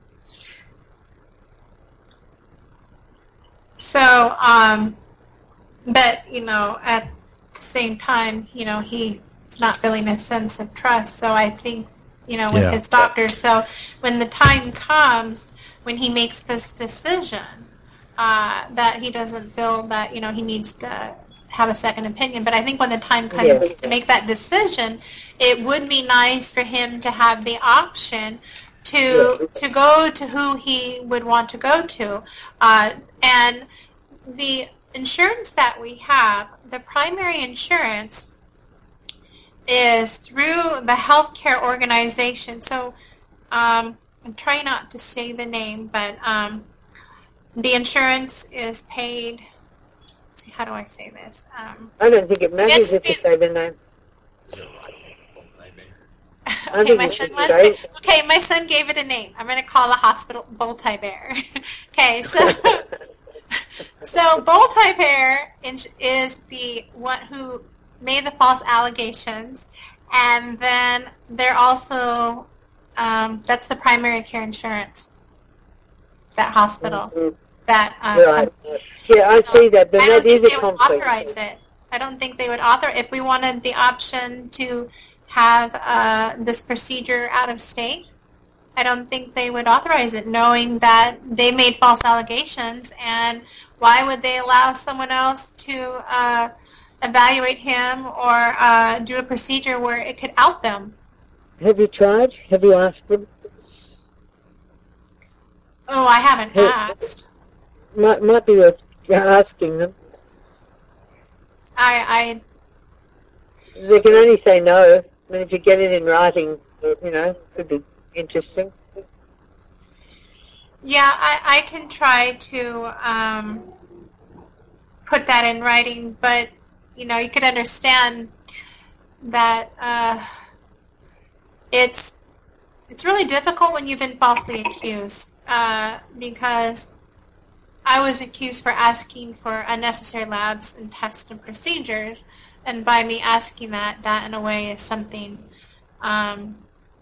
So, um, but, you know, at the same time, you know, he's not feeling a sense of trust. So I think, you know, with Yeah. his doctor, so when the time comes, when he makes this decision, uh, that he doesn't feel that, you know, he needs to have a second opinion. But I think when the time comes Yes. to make that decision, it would be nice for him to have the option to to go to who he would want to go to. Uh, and the insurance that we have, the primary insurance, is through the healthcare organization. So um, I'm trying not to say the name, but um, the insurance is paid. Let's see, how do I say this? Um, I don't think it matters Yes, if you it- say the name. Is it like multi-bear? I okay, think my you son should wants say me, okay, my son gave it a name. I'm going to call the hospital Bull-Tie Bear. Okay, so so Bull-Tie Bear is is the one who made the false allegations, and then they're also um, that's the primary care insurance. That hospital, Mhm. that um, Right. company. Yeah, I So, see that, but I don't that is think they a would conflict. authorize it. I don't think they would author if we wanted the option to have uh, this procedure out of state. I don't think they would authorize it, knowing that they made false allegations, and why would they allow someone else to uh, evaluate him or uh, do a procedure where it could out them? Have you tried? Have you asked them? Oh, I haven't Hey. asked. Might, might be worth asking them. I, They can only say no. I mean, if you get it in writing, you know, could be interesting. I, yeah, I, I can try to um, put that in writing, but, you know, you could understand that uh, it's it's really difficult when you've been falsely accused, uh, because I was accused for asking for unnecessary labs and tests and procedures, and by me asking that, that in a way is something um,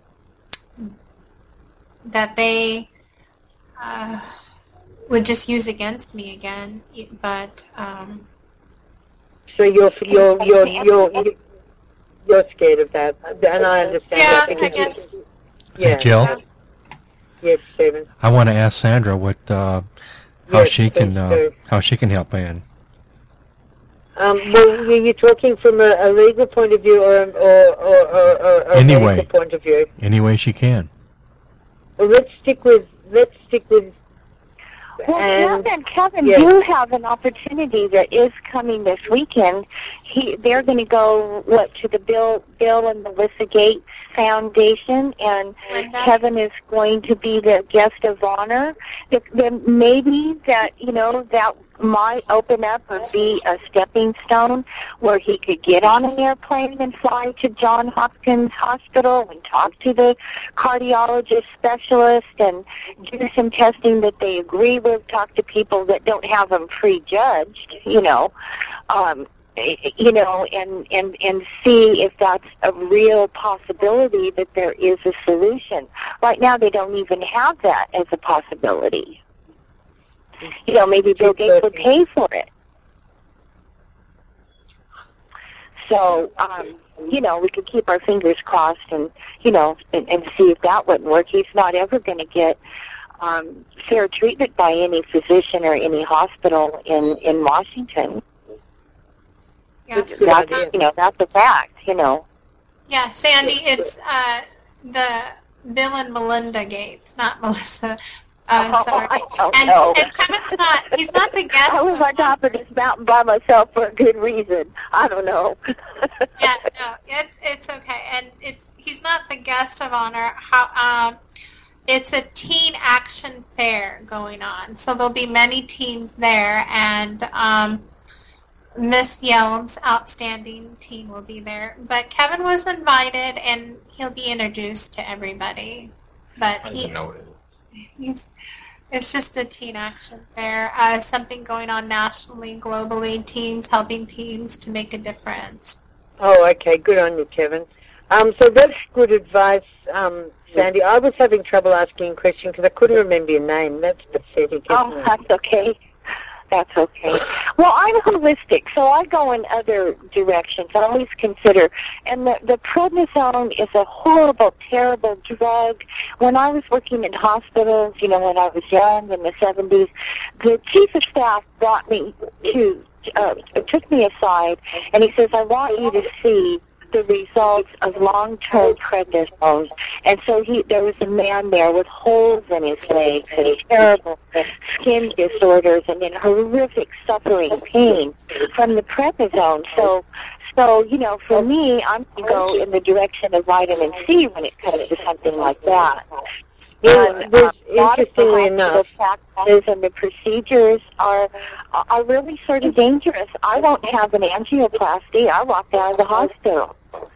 that they uh, would just use against me again. But um, So you're you're you're you're you're scared of that, and I understand yeah, that I because guess. yeah, Jill, Yeah. yes, Stephen. I want to ask Sandra what uh, how Yes, she can please uh, do. how she can help Ann. Um, well, you- you're talking from a, a legal point of view, or or or, or, or a Anyway. medical point of view. Any way she can. Well, let's stick with let's stick with. Well, and Kevin, Kevin, yes. you have an opportunity that is coming this weekend. He, they're going to go what to the Bill, Bill and Melissa Gates Foundation, and Linda? Kevin is going to be the guest of honor. If, then maybe that you know that might open up or be a stepping stone where he could get on an airplane and fly to Johns Hopkins Hospital and talk to the cardiologist specialist and do some testing that they agree with, talk to people that don't have them prejudged, you know, um, you know, and, and, and see if that's a real possibility that there is a solution. Right now they don't even have that as a possibility. You know, maybe Bill Gates would pay for it. So, um, you know, we could keep our fingers crossed and, you know, and, and see if that wouldn't work. He's not ever going to get um, fair treatment by any physician or any hospital in, in Washington. Yeah. That's, you know, that's a fact, you know. Yeah, Sandy, it's uh, the Bill and Melinda Gates, not Melissa. Uh, Oh, sorry. I don't and, know. and Kevin's not, he's not the guest. I was on top of this mountain by myself for a good reason. I don't know. Yeah, no, it's it's okay, and it's he's not the guest of honor. How um, it's a teen action fair going on, so there'll be many teens there, and um, Miss Yelm's outstanding teen will be there. But Kevin was invited, and he'll be introduced to everybody. But I don't he, even know what it is. He's, it's just a teen action fair, uh, something going on nationally, globally, teens helping teens to make a difference. Oh, okay. Good on you, Kevin. Um, so that's good advice, um, Sandy. I was having trouble asking a question because I couldn't remember your name. That's pathetic, isn't Oh, it? that's okay. That's okay. Well, I'm holistic, so I go in other directions. I always consider, and the, the prednisone is a horrible, terrible drug. When I was working in hospitals, you know, when I was young in the seventies, the chief of staff brought me to, uh, took me aside, and he says, I want you to see the results of long-term prednisone. And so he, there was a man there with holes in his legs and terrible skin disorders and then horrific suffering, pain from the prednisone. So, so you know, for me, I'm going to go in the direction of vitamin C when it comes to something like that. Well, And, there's, uh, a lot of the interestingly enough, hospital factors and the procedures are are really sort of dangerous. I won't have an angioplasty. I walked out of the hospital.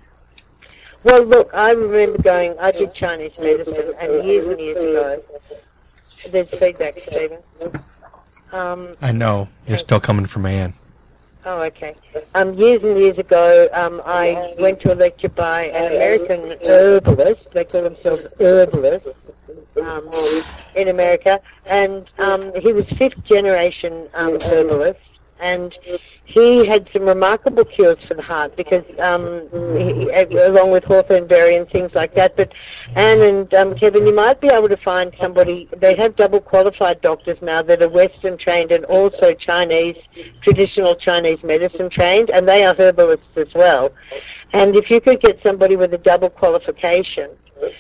well, look, I remember going, I did Chinese medicine, and years and years ago, there's feedback, Stephen. Um, I know. It's still coming from Ann. Oh, okay. Um, years and years ago, um, I went to a lecture by an American herbalist. They call themselves herbalists um, in America, and um, he was fifth generation um, herbalist, and he had some remarkable cures for the heart because, um, he, along with hawthorn berry and things like that. But Anne and um, Kevin, you might be able to find somebody. They have double qualified doctors now that are Western trained and also Chinese, traditional Chinese medicine trained, and they are herbalists as well. And if you could get somebody with a double qualification,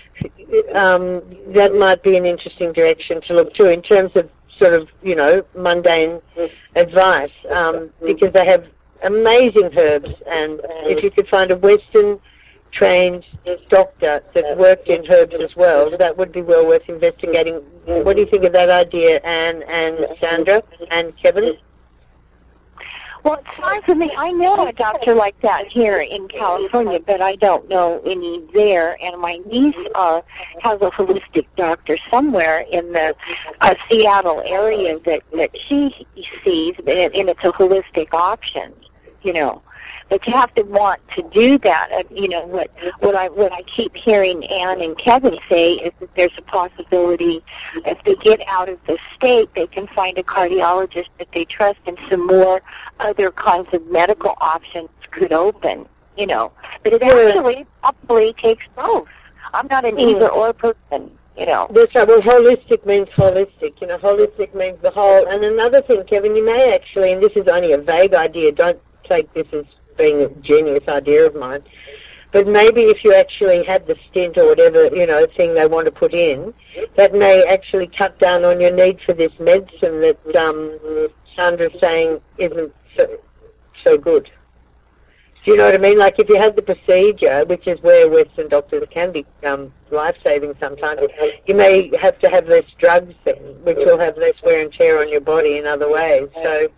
um, that might be an interesting direction to look to in terms of sort of, you know, mundane advice, um, because they have amazing herbs, and if you could find a Western trained doctor that worked in herbs as well, that would be well worth investigating. What do you think of that idea, Anne and Sandra and Kevin? Well, it's fine for me. I know a doctor like that here in California, but I don't know any there. And my niece uh, has a holistic doctor somewhere in the uh, Seattle area that, that she sees, and it's a holistic option, you know. But you have to want to do that. Uh, you know, what what I what I keep hearing Anne and Kevin say is that there's a possibility if they get out of the state, they can find a cardiologist that they trust, and some more other kinds of medical options could open. You know, but it actually probably takes both. I'm not an either or person. You know. That's right. Well, holistic means holistic. You know, holistic means the whole. And another thing, Kevin, you may actually, and this is only a vague idea. Don't take this as being a genius idea of mine, but maybe if you actually had the stint or whatever, you know, thing they want to put in, that may actually cut down on your need for this medicine that um, Sandra's saying isn't so, so good. Do you know what I mean? Like if you had the procedure, which is where Western doctors can be um, life-saving sometimes, you may have to have less drugs then, which will have less wear and tear on your body in other ways. So.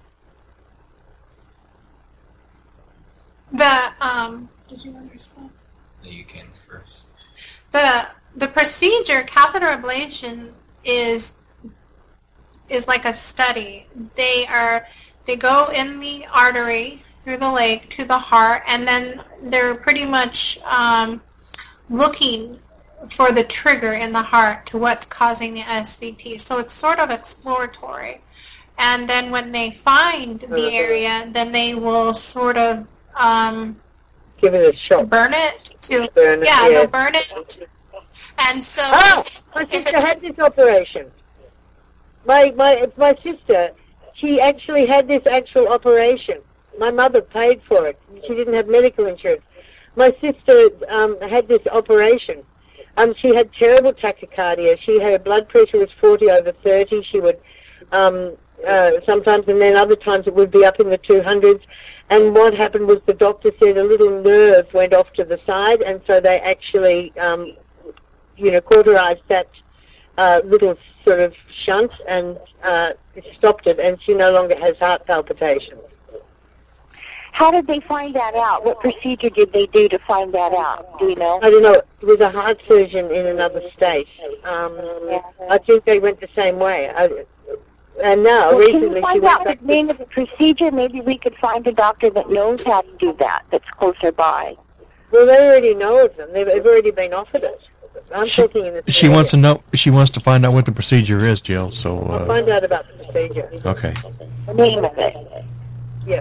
The um, did you want to respond? No, you can first. The the procedure, catheter ablation, is is like a study. They are they go in the artery through the leg to the heart, and then they're pretty much um, looking for the trigger in the heart to what's causing the S V T. So it's sort of exploratory, and then when they find the area, then they will sort of Um, give it a shot. Burn it to burn it, yeah, yeah, they'll burn it, and so oh, if, my if sister it's, had this operation. My my my sister, she actually had this actual operation. My mother paid for it. She didn't have medical insurance. My sister um, had this operation. Um, she had terrible tachycardia. She her blood pressure was forty over thirty. She would um, uh, sometimes, and then other times it would be up in the two hundreds. And what happened was the doctor said a little nerve went off to the side, and so they actually, um, you know, cauterized that uh, little sort of shunt and uh, stopped it, and she no longer has heart palpitations. How did they find that out? What procedure did they do to find that out? Do you know? I don't know. It was a heart surgeon in another state. Um, yeah. I think they went the same way. I, And now, well, recently, can you find she out went the name of the procedure? Maybe we could find a doctor that knows how to do that, that's closer by. Well, they already know of them. They've, they've already been offered it. I'm she, talking in the She area. wants to know. She wants to find out what the procedure is, Jill. So uh, I'll find out about the procedure. Okay. The name of it. Yeah.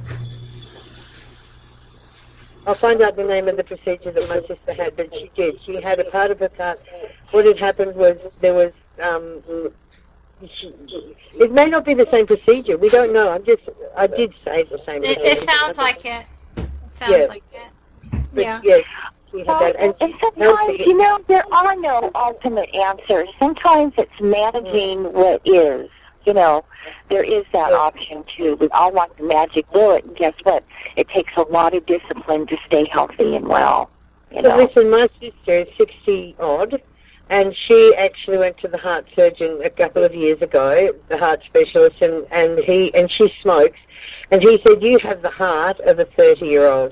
I'll find out the name of the procedure that my sister had, but she did. She had a part of her heart. What had happened was there was. Um, It may not be the same procedure. We don't know. I'm just. I did say the same. It, it sounds like it. It sounds yeah. like it. But yeah. Yes. We had Well, that. And, and sometimes, you know, there are no ultimate answers. Sometimes it's managing what is. You know, there is that yeah. option too. We all want the magic bullet, and guess what? It takes a lot of discipline to stay healthy and well. You so know. Listen, my sister is sixty odd. And she actually went to the heart surgeon a couple of years ago, the heart specialist, and, and he and she smokes, and he said, "You have the heart of a thirty-year-old."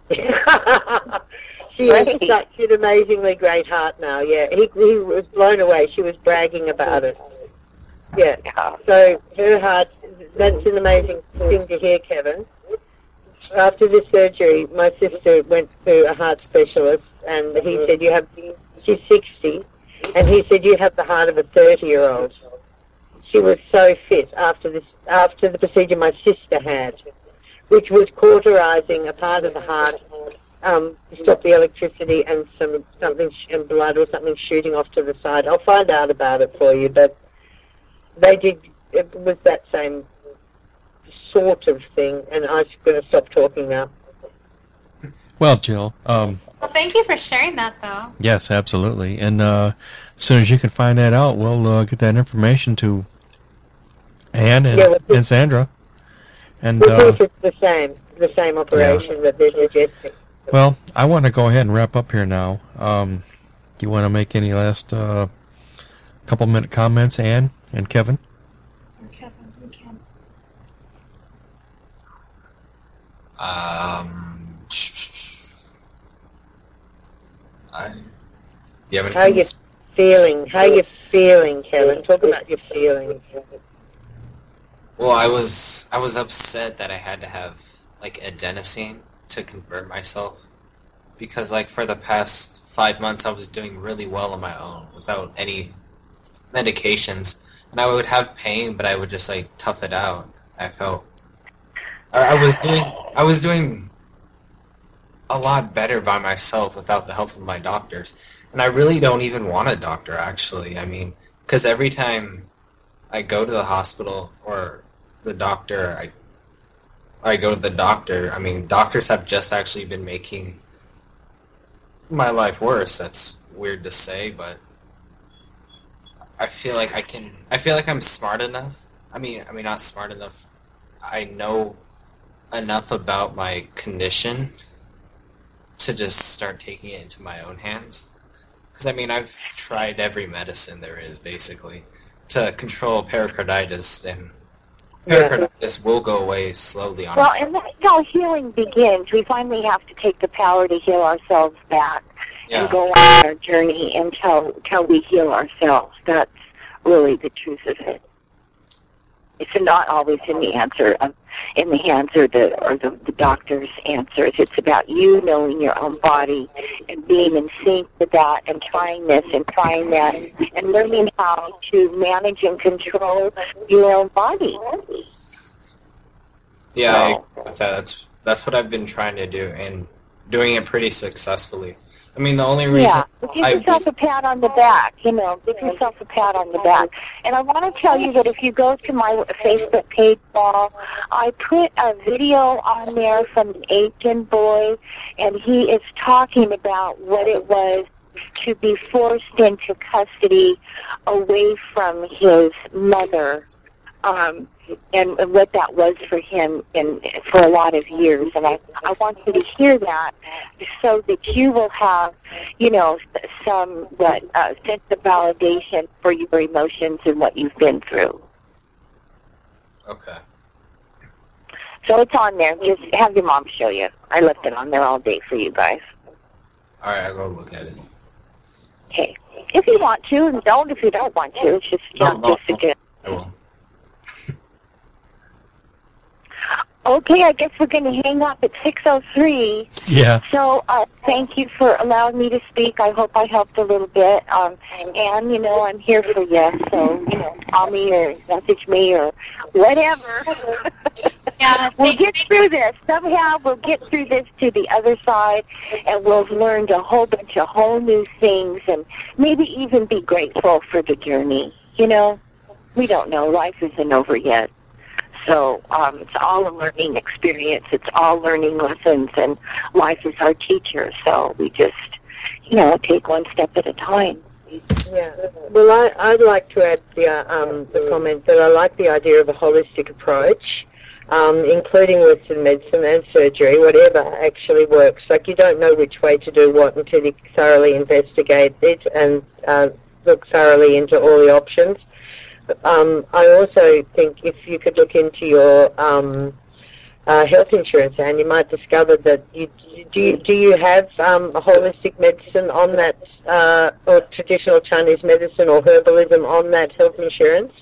She has such an amazingly great heart now. Yeah, he he was blown away. She was bragging about it. Yeah. So her heart, that's an amazing thing to hear, Kevin. After the surgery, my sister went to a heart specialist, and he said, "You have." She's sixty. And he said, "You have the heart of a thirty-year-old." She was so fit after this, after the procedure my sister had, which was cauterizing a part of the heart um, to stop the electricity and some something and blood or something shooting off to the side. I'll find out about it for you, but they did. It was that same sort of thing, and I'm going to stop talking now. Well, Jill, um, Well, thank you for sharing that, though. yes, absolutely. And uh, as soon as you can find that out, we'll uh, get that information to Anne and, Yeah, well, and Sandra. And We'll see uh, if it's the same, the same operation that they're suggesting. well, I want to go ahead and wrap up here now. Um, do you want to make any last uh, couple minute comments, Anne and Kevin? Kevin, you can. Um, I, do you have How you anything? feeling? How you feeling, Kevin? Talk about your feelings. Well, I was I was upset that I had to have like adenosine to convert myself because like for the past five months I was doing really well on my own without any medications, and I would have pain, but I would just like tough it out. I felt I, I was doing I was doing a lot better by myself without the help of my doctors, and I really don't even want a doctor actually. I mean, because every time I go to the hospital or the doctor, I I go to the doctor. I mean, doctors have just actually been making my life worse. That's weird to say, but I feel like I can. I feel like I'm smart enough. I mean, I mean, not smart enough. I know enough about my condition to just start taking it into my own hands. Because I mean, I've tried every medicine there is basically to control pericarditis, and pericarditis will go away slowly on Well, its and that's how healing begins. We finally have to take the power to heal ourselves back Yeah. and go on our journey until, until we heal ourselves. That's really the truth of it. It's not always in the answer, of, in the hands or the or the, the doctor's answers. It's about you knowing your own body and being in sync with that and trying this and trying that and learning how to manage and control your own body. Yeah, I So- agree with that. That's that's what I've been trying to do and doing it pretty successfully. I mean, the only reason Yeah, give I yourself a pat on the back, you know, give yourself a pat on the back. And I want to tell you that if you go to my Facebook page, Paul, I put a video on there from an Asian boy, and he is talking about what it was to be forced into custody away from his mother, um, and, and what that was for him in, for a lot of years. And I, I want you to hear that so that you will have, you know, some what, uh, sense of validation for your emotions and what you've been through. okay. So it's on there. Just have your mom show you. I left it on there all day for you guys. All right, I'll go look at it. Okay. If you want to, and don't if you don't want to. It's just, No, not no, just a gift. I will. Okay, I guess we're going to hang up at six oh three. Yeah. So uh, thank you for allowing me to speak. I hope I helped a little bit. Um, and, you know, I'm here for you. So, you know, call me or message me or whatever. Yeah, We'll thank- get thank- through this. Somehow we'll get through this to the other side, and we'll have learned a whole bunch of whole new things and maybe even be grateful for the journey. You know, we don't know. Life isn't over yet. So um, it's all a learning experience. It's all learning lessons, and life is our teacher. So we just, you know, take one step at a time. Yeah. Well, I, I'd like to add the, uh, um, the comment that I like the idea of a holistic approach, um, including Western medicine and surgery, whatever actually works. Like, you don't know which way to do what until you thoroughly investigate it and uh, look thoroughly into all the options. Um, I also think if you could look into your um, uh, health insurance, and you might discover that you do. You, do you have um, a holistic medicine on that, uh, or traditional Chinese medicine or herbalism on that health insurance?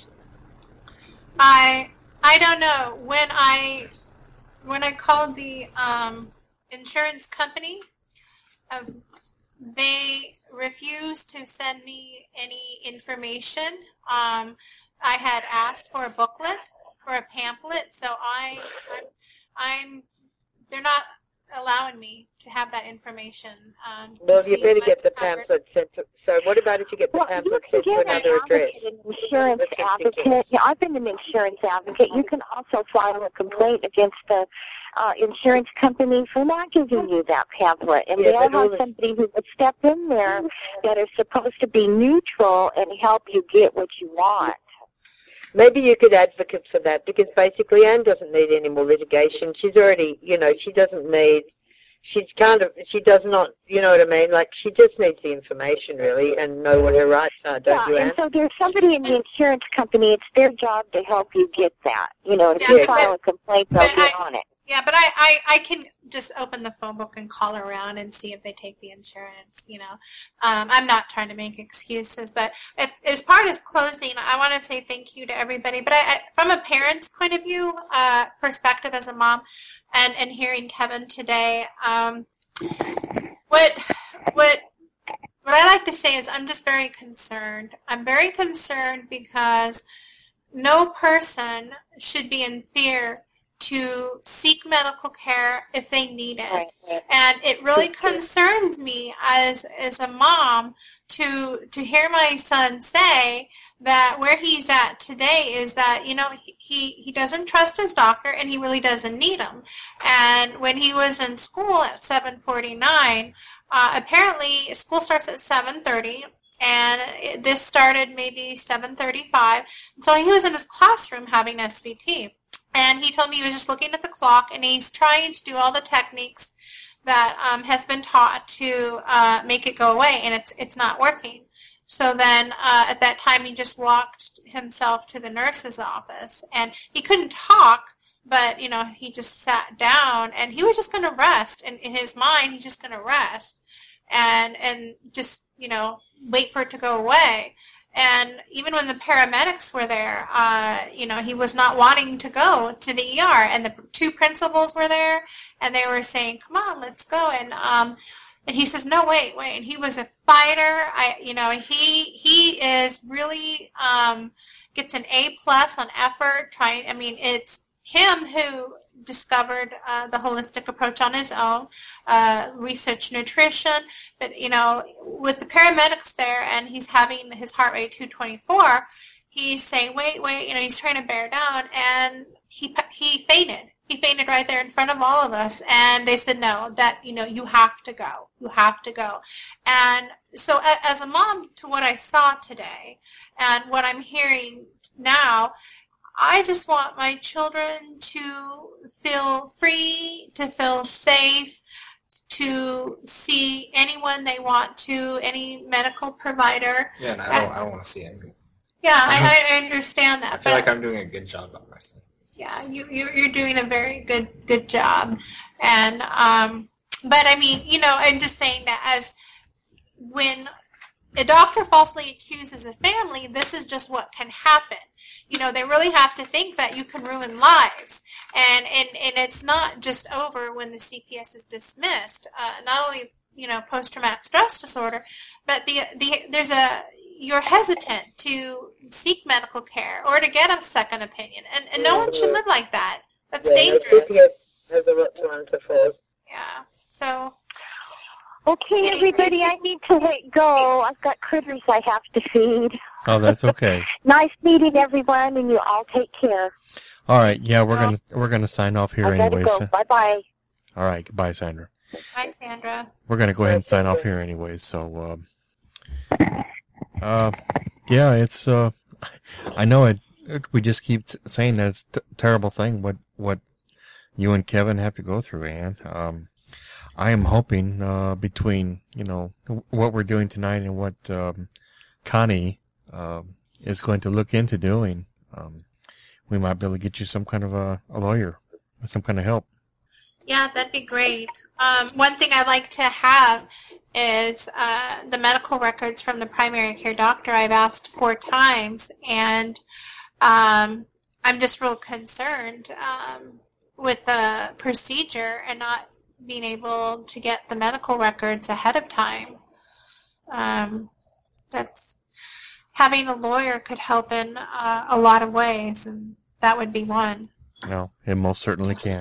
I I don't know. When I when I called the um, insurance company, uh, they refused to send me any information. Um, I had asked for a booklet, for a pamphlet, so I I'm, I'm they're not allowing me to have that information. Um, to Well, you see better get what's the covered. pamphlet sent to, so what about if you get the Well, you pamphlet can sent to get another an address? advocate, an insurance That's what I'm thinking. advocate. Yeah, I've been an insurance advocate. You can also file a complaint against the uh, insurance companies for not giving you that pamphlet. And Yeah, they all but all have the- somebody who would step in there that is supposed to be neutral and help you get what you want. Maybe you could advocate for that, because basically Anne doesn't need any more litigation. She's already, you know, she doesn't need, she's kind of, she does not, you know what I mean? Like, she just needs the information, really, and know what her rights are, don't Yeah, you, and Anne? so there's somebody in the insurance company, it's their job to help you get that. You know, if Yeah, you but- file a complaint, they'll but get I- on it. Yeah, but I, I, I can just open the phone book and call around and see if they take the insurance, you know. Um, I'm not trying to make excuses, but if, as part of closing, I want to say thank you to everybody. But I, I, from a parent's point of view, uh, perspective as a mom, and, and hearing Kevin today, um, what, what, what I like to say is I'm just very concerned. I'm very concerned because no person should be in fear to seek medical care if they need it. Right. And it really concerns me as as a mom to to hear my son say that where he's at today is that, you know, he, he doesn't trust his doctor and he really doesn't need him. And when he was in school at seven forty-nine, uh, apparently school starts at seven thirty. And it, this started maybe seven thirty-five. And so he was in his classroom having S V T. And he told me he was just looking at the clock, and he's trying to do all the techniques that um, has been taught to uh, make it go away, and it's it's not working. So then uh, at that time, he just walked himself to the nurse's office, and he couldn't talk, but, you know, he just sat down, and he was just going to rest. And in his mind, he's just going to rest and and just, you know, wait for it to go away. And even when the paramedics were there, uh, you know, he was not wanting to go to the E R. And the two principals were there, and they were saying, "Come on, let's go." And um, and he says, "No, wait, wait." And he was a fighter. I, you know, he he is really um, gets an A plus on effort. Trying, I mean, it's him who discovered uh, the holistic approach on his own, uh, research nutrition, but, you know, with the paramedics there and he's having his heart rate two twenty-four, he's saying, wait, wait, you know, he's trying to bear down, and he he fainted. He fainted right there in front of all of us, and they said, no, that, you know, you have to go. You have to go. And so as a mom, to what I saw today and what I'm hearing now, I just want my children to feel free, to feel safe, to see anyone they want to, any medical provider. Yeah, and I don't, I don't want to see it. Yeah, I, I understand that. I feel but, like I'm doing a good job on myself. Yeah, you, you you're doing a very good good job, and um, but I mean, you know, I'm just saying that as when a doctor falsely accuses a family, this is just what can happen. You know, they really have to think that you can ruin lives. And, and, and it's not just over when the C P S is dismissed. Uh, not only, you know, post-traumatic stress disorder, but the, the there's a, you're hesitant to seek medical care or to get a second opinion. And, and no one should live like that. That's Yeah, dangerous. Yes, has a lot to answer for. Yeah. So, Okay, everybody, I need to let go. I've got critters I have to feed. Oh, that's okay. Nice meeting everyone, and you all take care. All right. Yeah, we're gonna we're gonna sign off here I gotta anyways. go. Bye-bye. All right. Goodbye, Sandra. bye, Sandra. We're gonna go ahead and sign off here anyways. So, uh, uh, yeah, it's uh, I know it. We just keep t- saying that it's a t- terrible thing. What what you and Kevin have to go through, Ann. Um, I am hoping uh, between you know what we're doing tonight and what um, Connie uh, is going to look into doing, um, we might be able to get you some kind of a, a lawyer, some kind of help. Yeah, that'd be great. Um, one thing I'd like to have is uh, the medical records from the primary care doctor. I've asked four times, and um, I'm just real concerned um, with the procedure and not being able to get the medical records ahead of time. Um, that's having a lawyer could help in uh, a lot of ways, and that would be one. No, it most certainly can.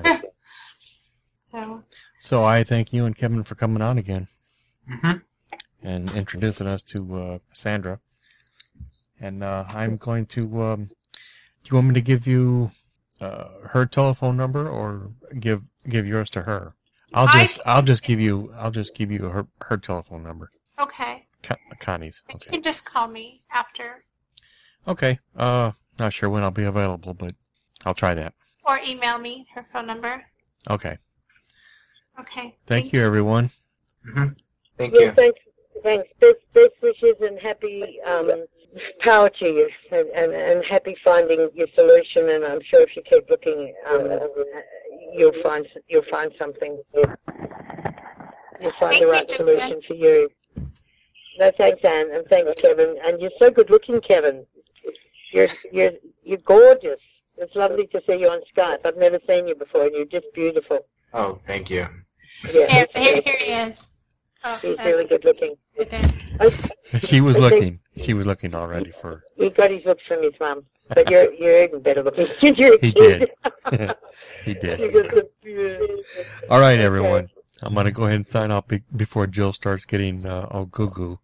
So, So I thank you and Kevin for coming on again Mm-hmm. and introducing us to uh, Sandra. And uh, I'm going to. Um, do you want me to give you uh, her telephone number, or give give yours to her. I'll I- just I'll just give you I'll just give you her her telephone number. Okay. Con- Connie's. You Okay. can just call me after. Okay. Uh, not sure when I'll be available, but I'll try that. Or email me her phone number. Okay. Okay. Thank you, everyone. Mm-hmm. Thank Well, you. thanks, thanks. Best, best wishes and happy um, power to you, and, and, and happy finding your solution. And I'm sure if you keep looking, um, you'll find you'll find something. You'll find Thank the you, right Joanne. solution for you. No, thanks, Anne, and thanks, Kevin. And you're so good looking, Kevin. You're you're you're gorgeous. It's lovely to see you on Skype. I've never seen you before, and you're just beautiful. Oh, thank you. Here, Yeah, here, here he is. Oh, he's uh, really good looking. right there. She was I think- looking. She was looking already for. He got his looks from his mum, but you're you're even better looking. You're a He kid. did. He You did. got the beard. All right, everyone. I'm gonna go ahead and sign off be- before Jill starts getting uh, all goo goo.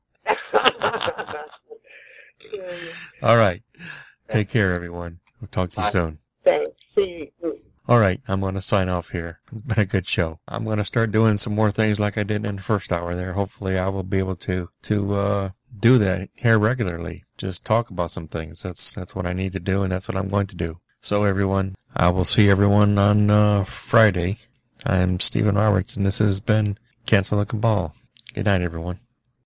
All right. Take care, everyone. We'll talk to you Bye. soon. Thanks. See you. All right, I'm going to sign off here. It's been a good show. I'm going to start doing some more things like I did in the first hour there. Hopefully I will be able to, to, uh, do that here regularly. Just talk about some things. That's, that's what I need to do, and that's what I'm going to do. So everyone, I will see everyone on, uh, Friday. I'm Stephen Roberts, and this has been Cancel the Cabal. Good night, everyone.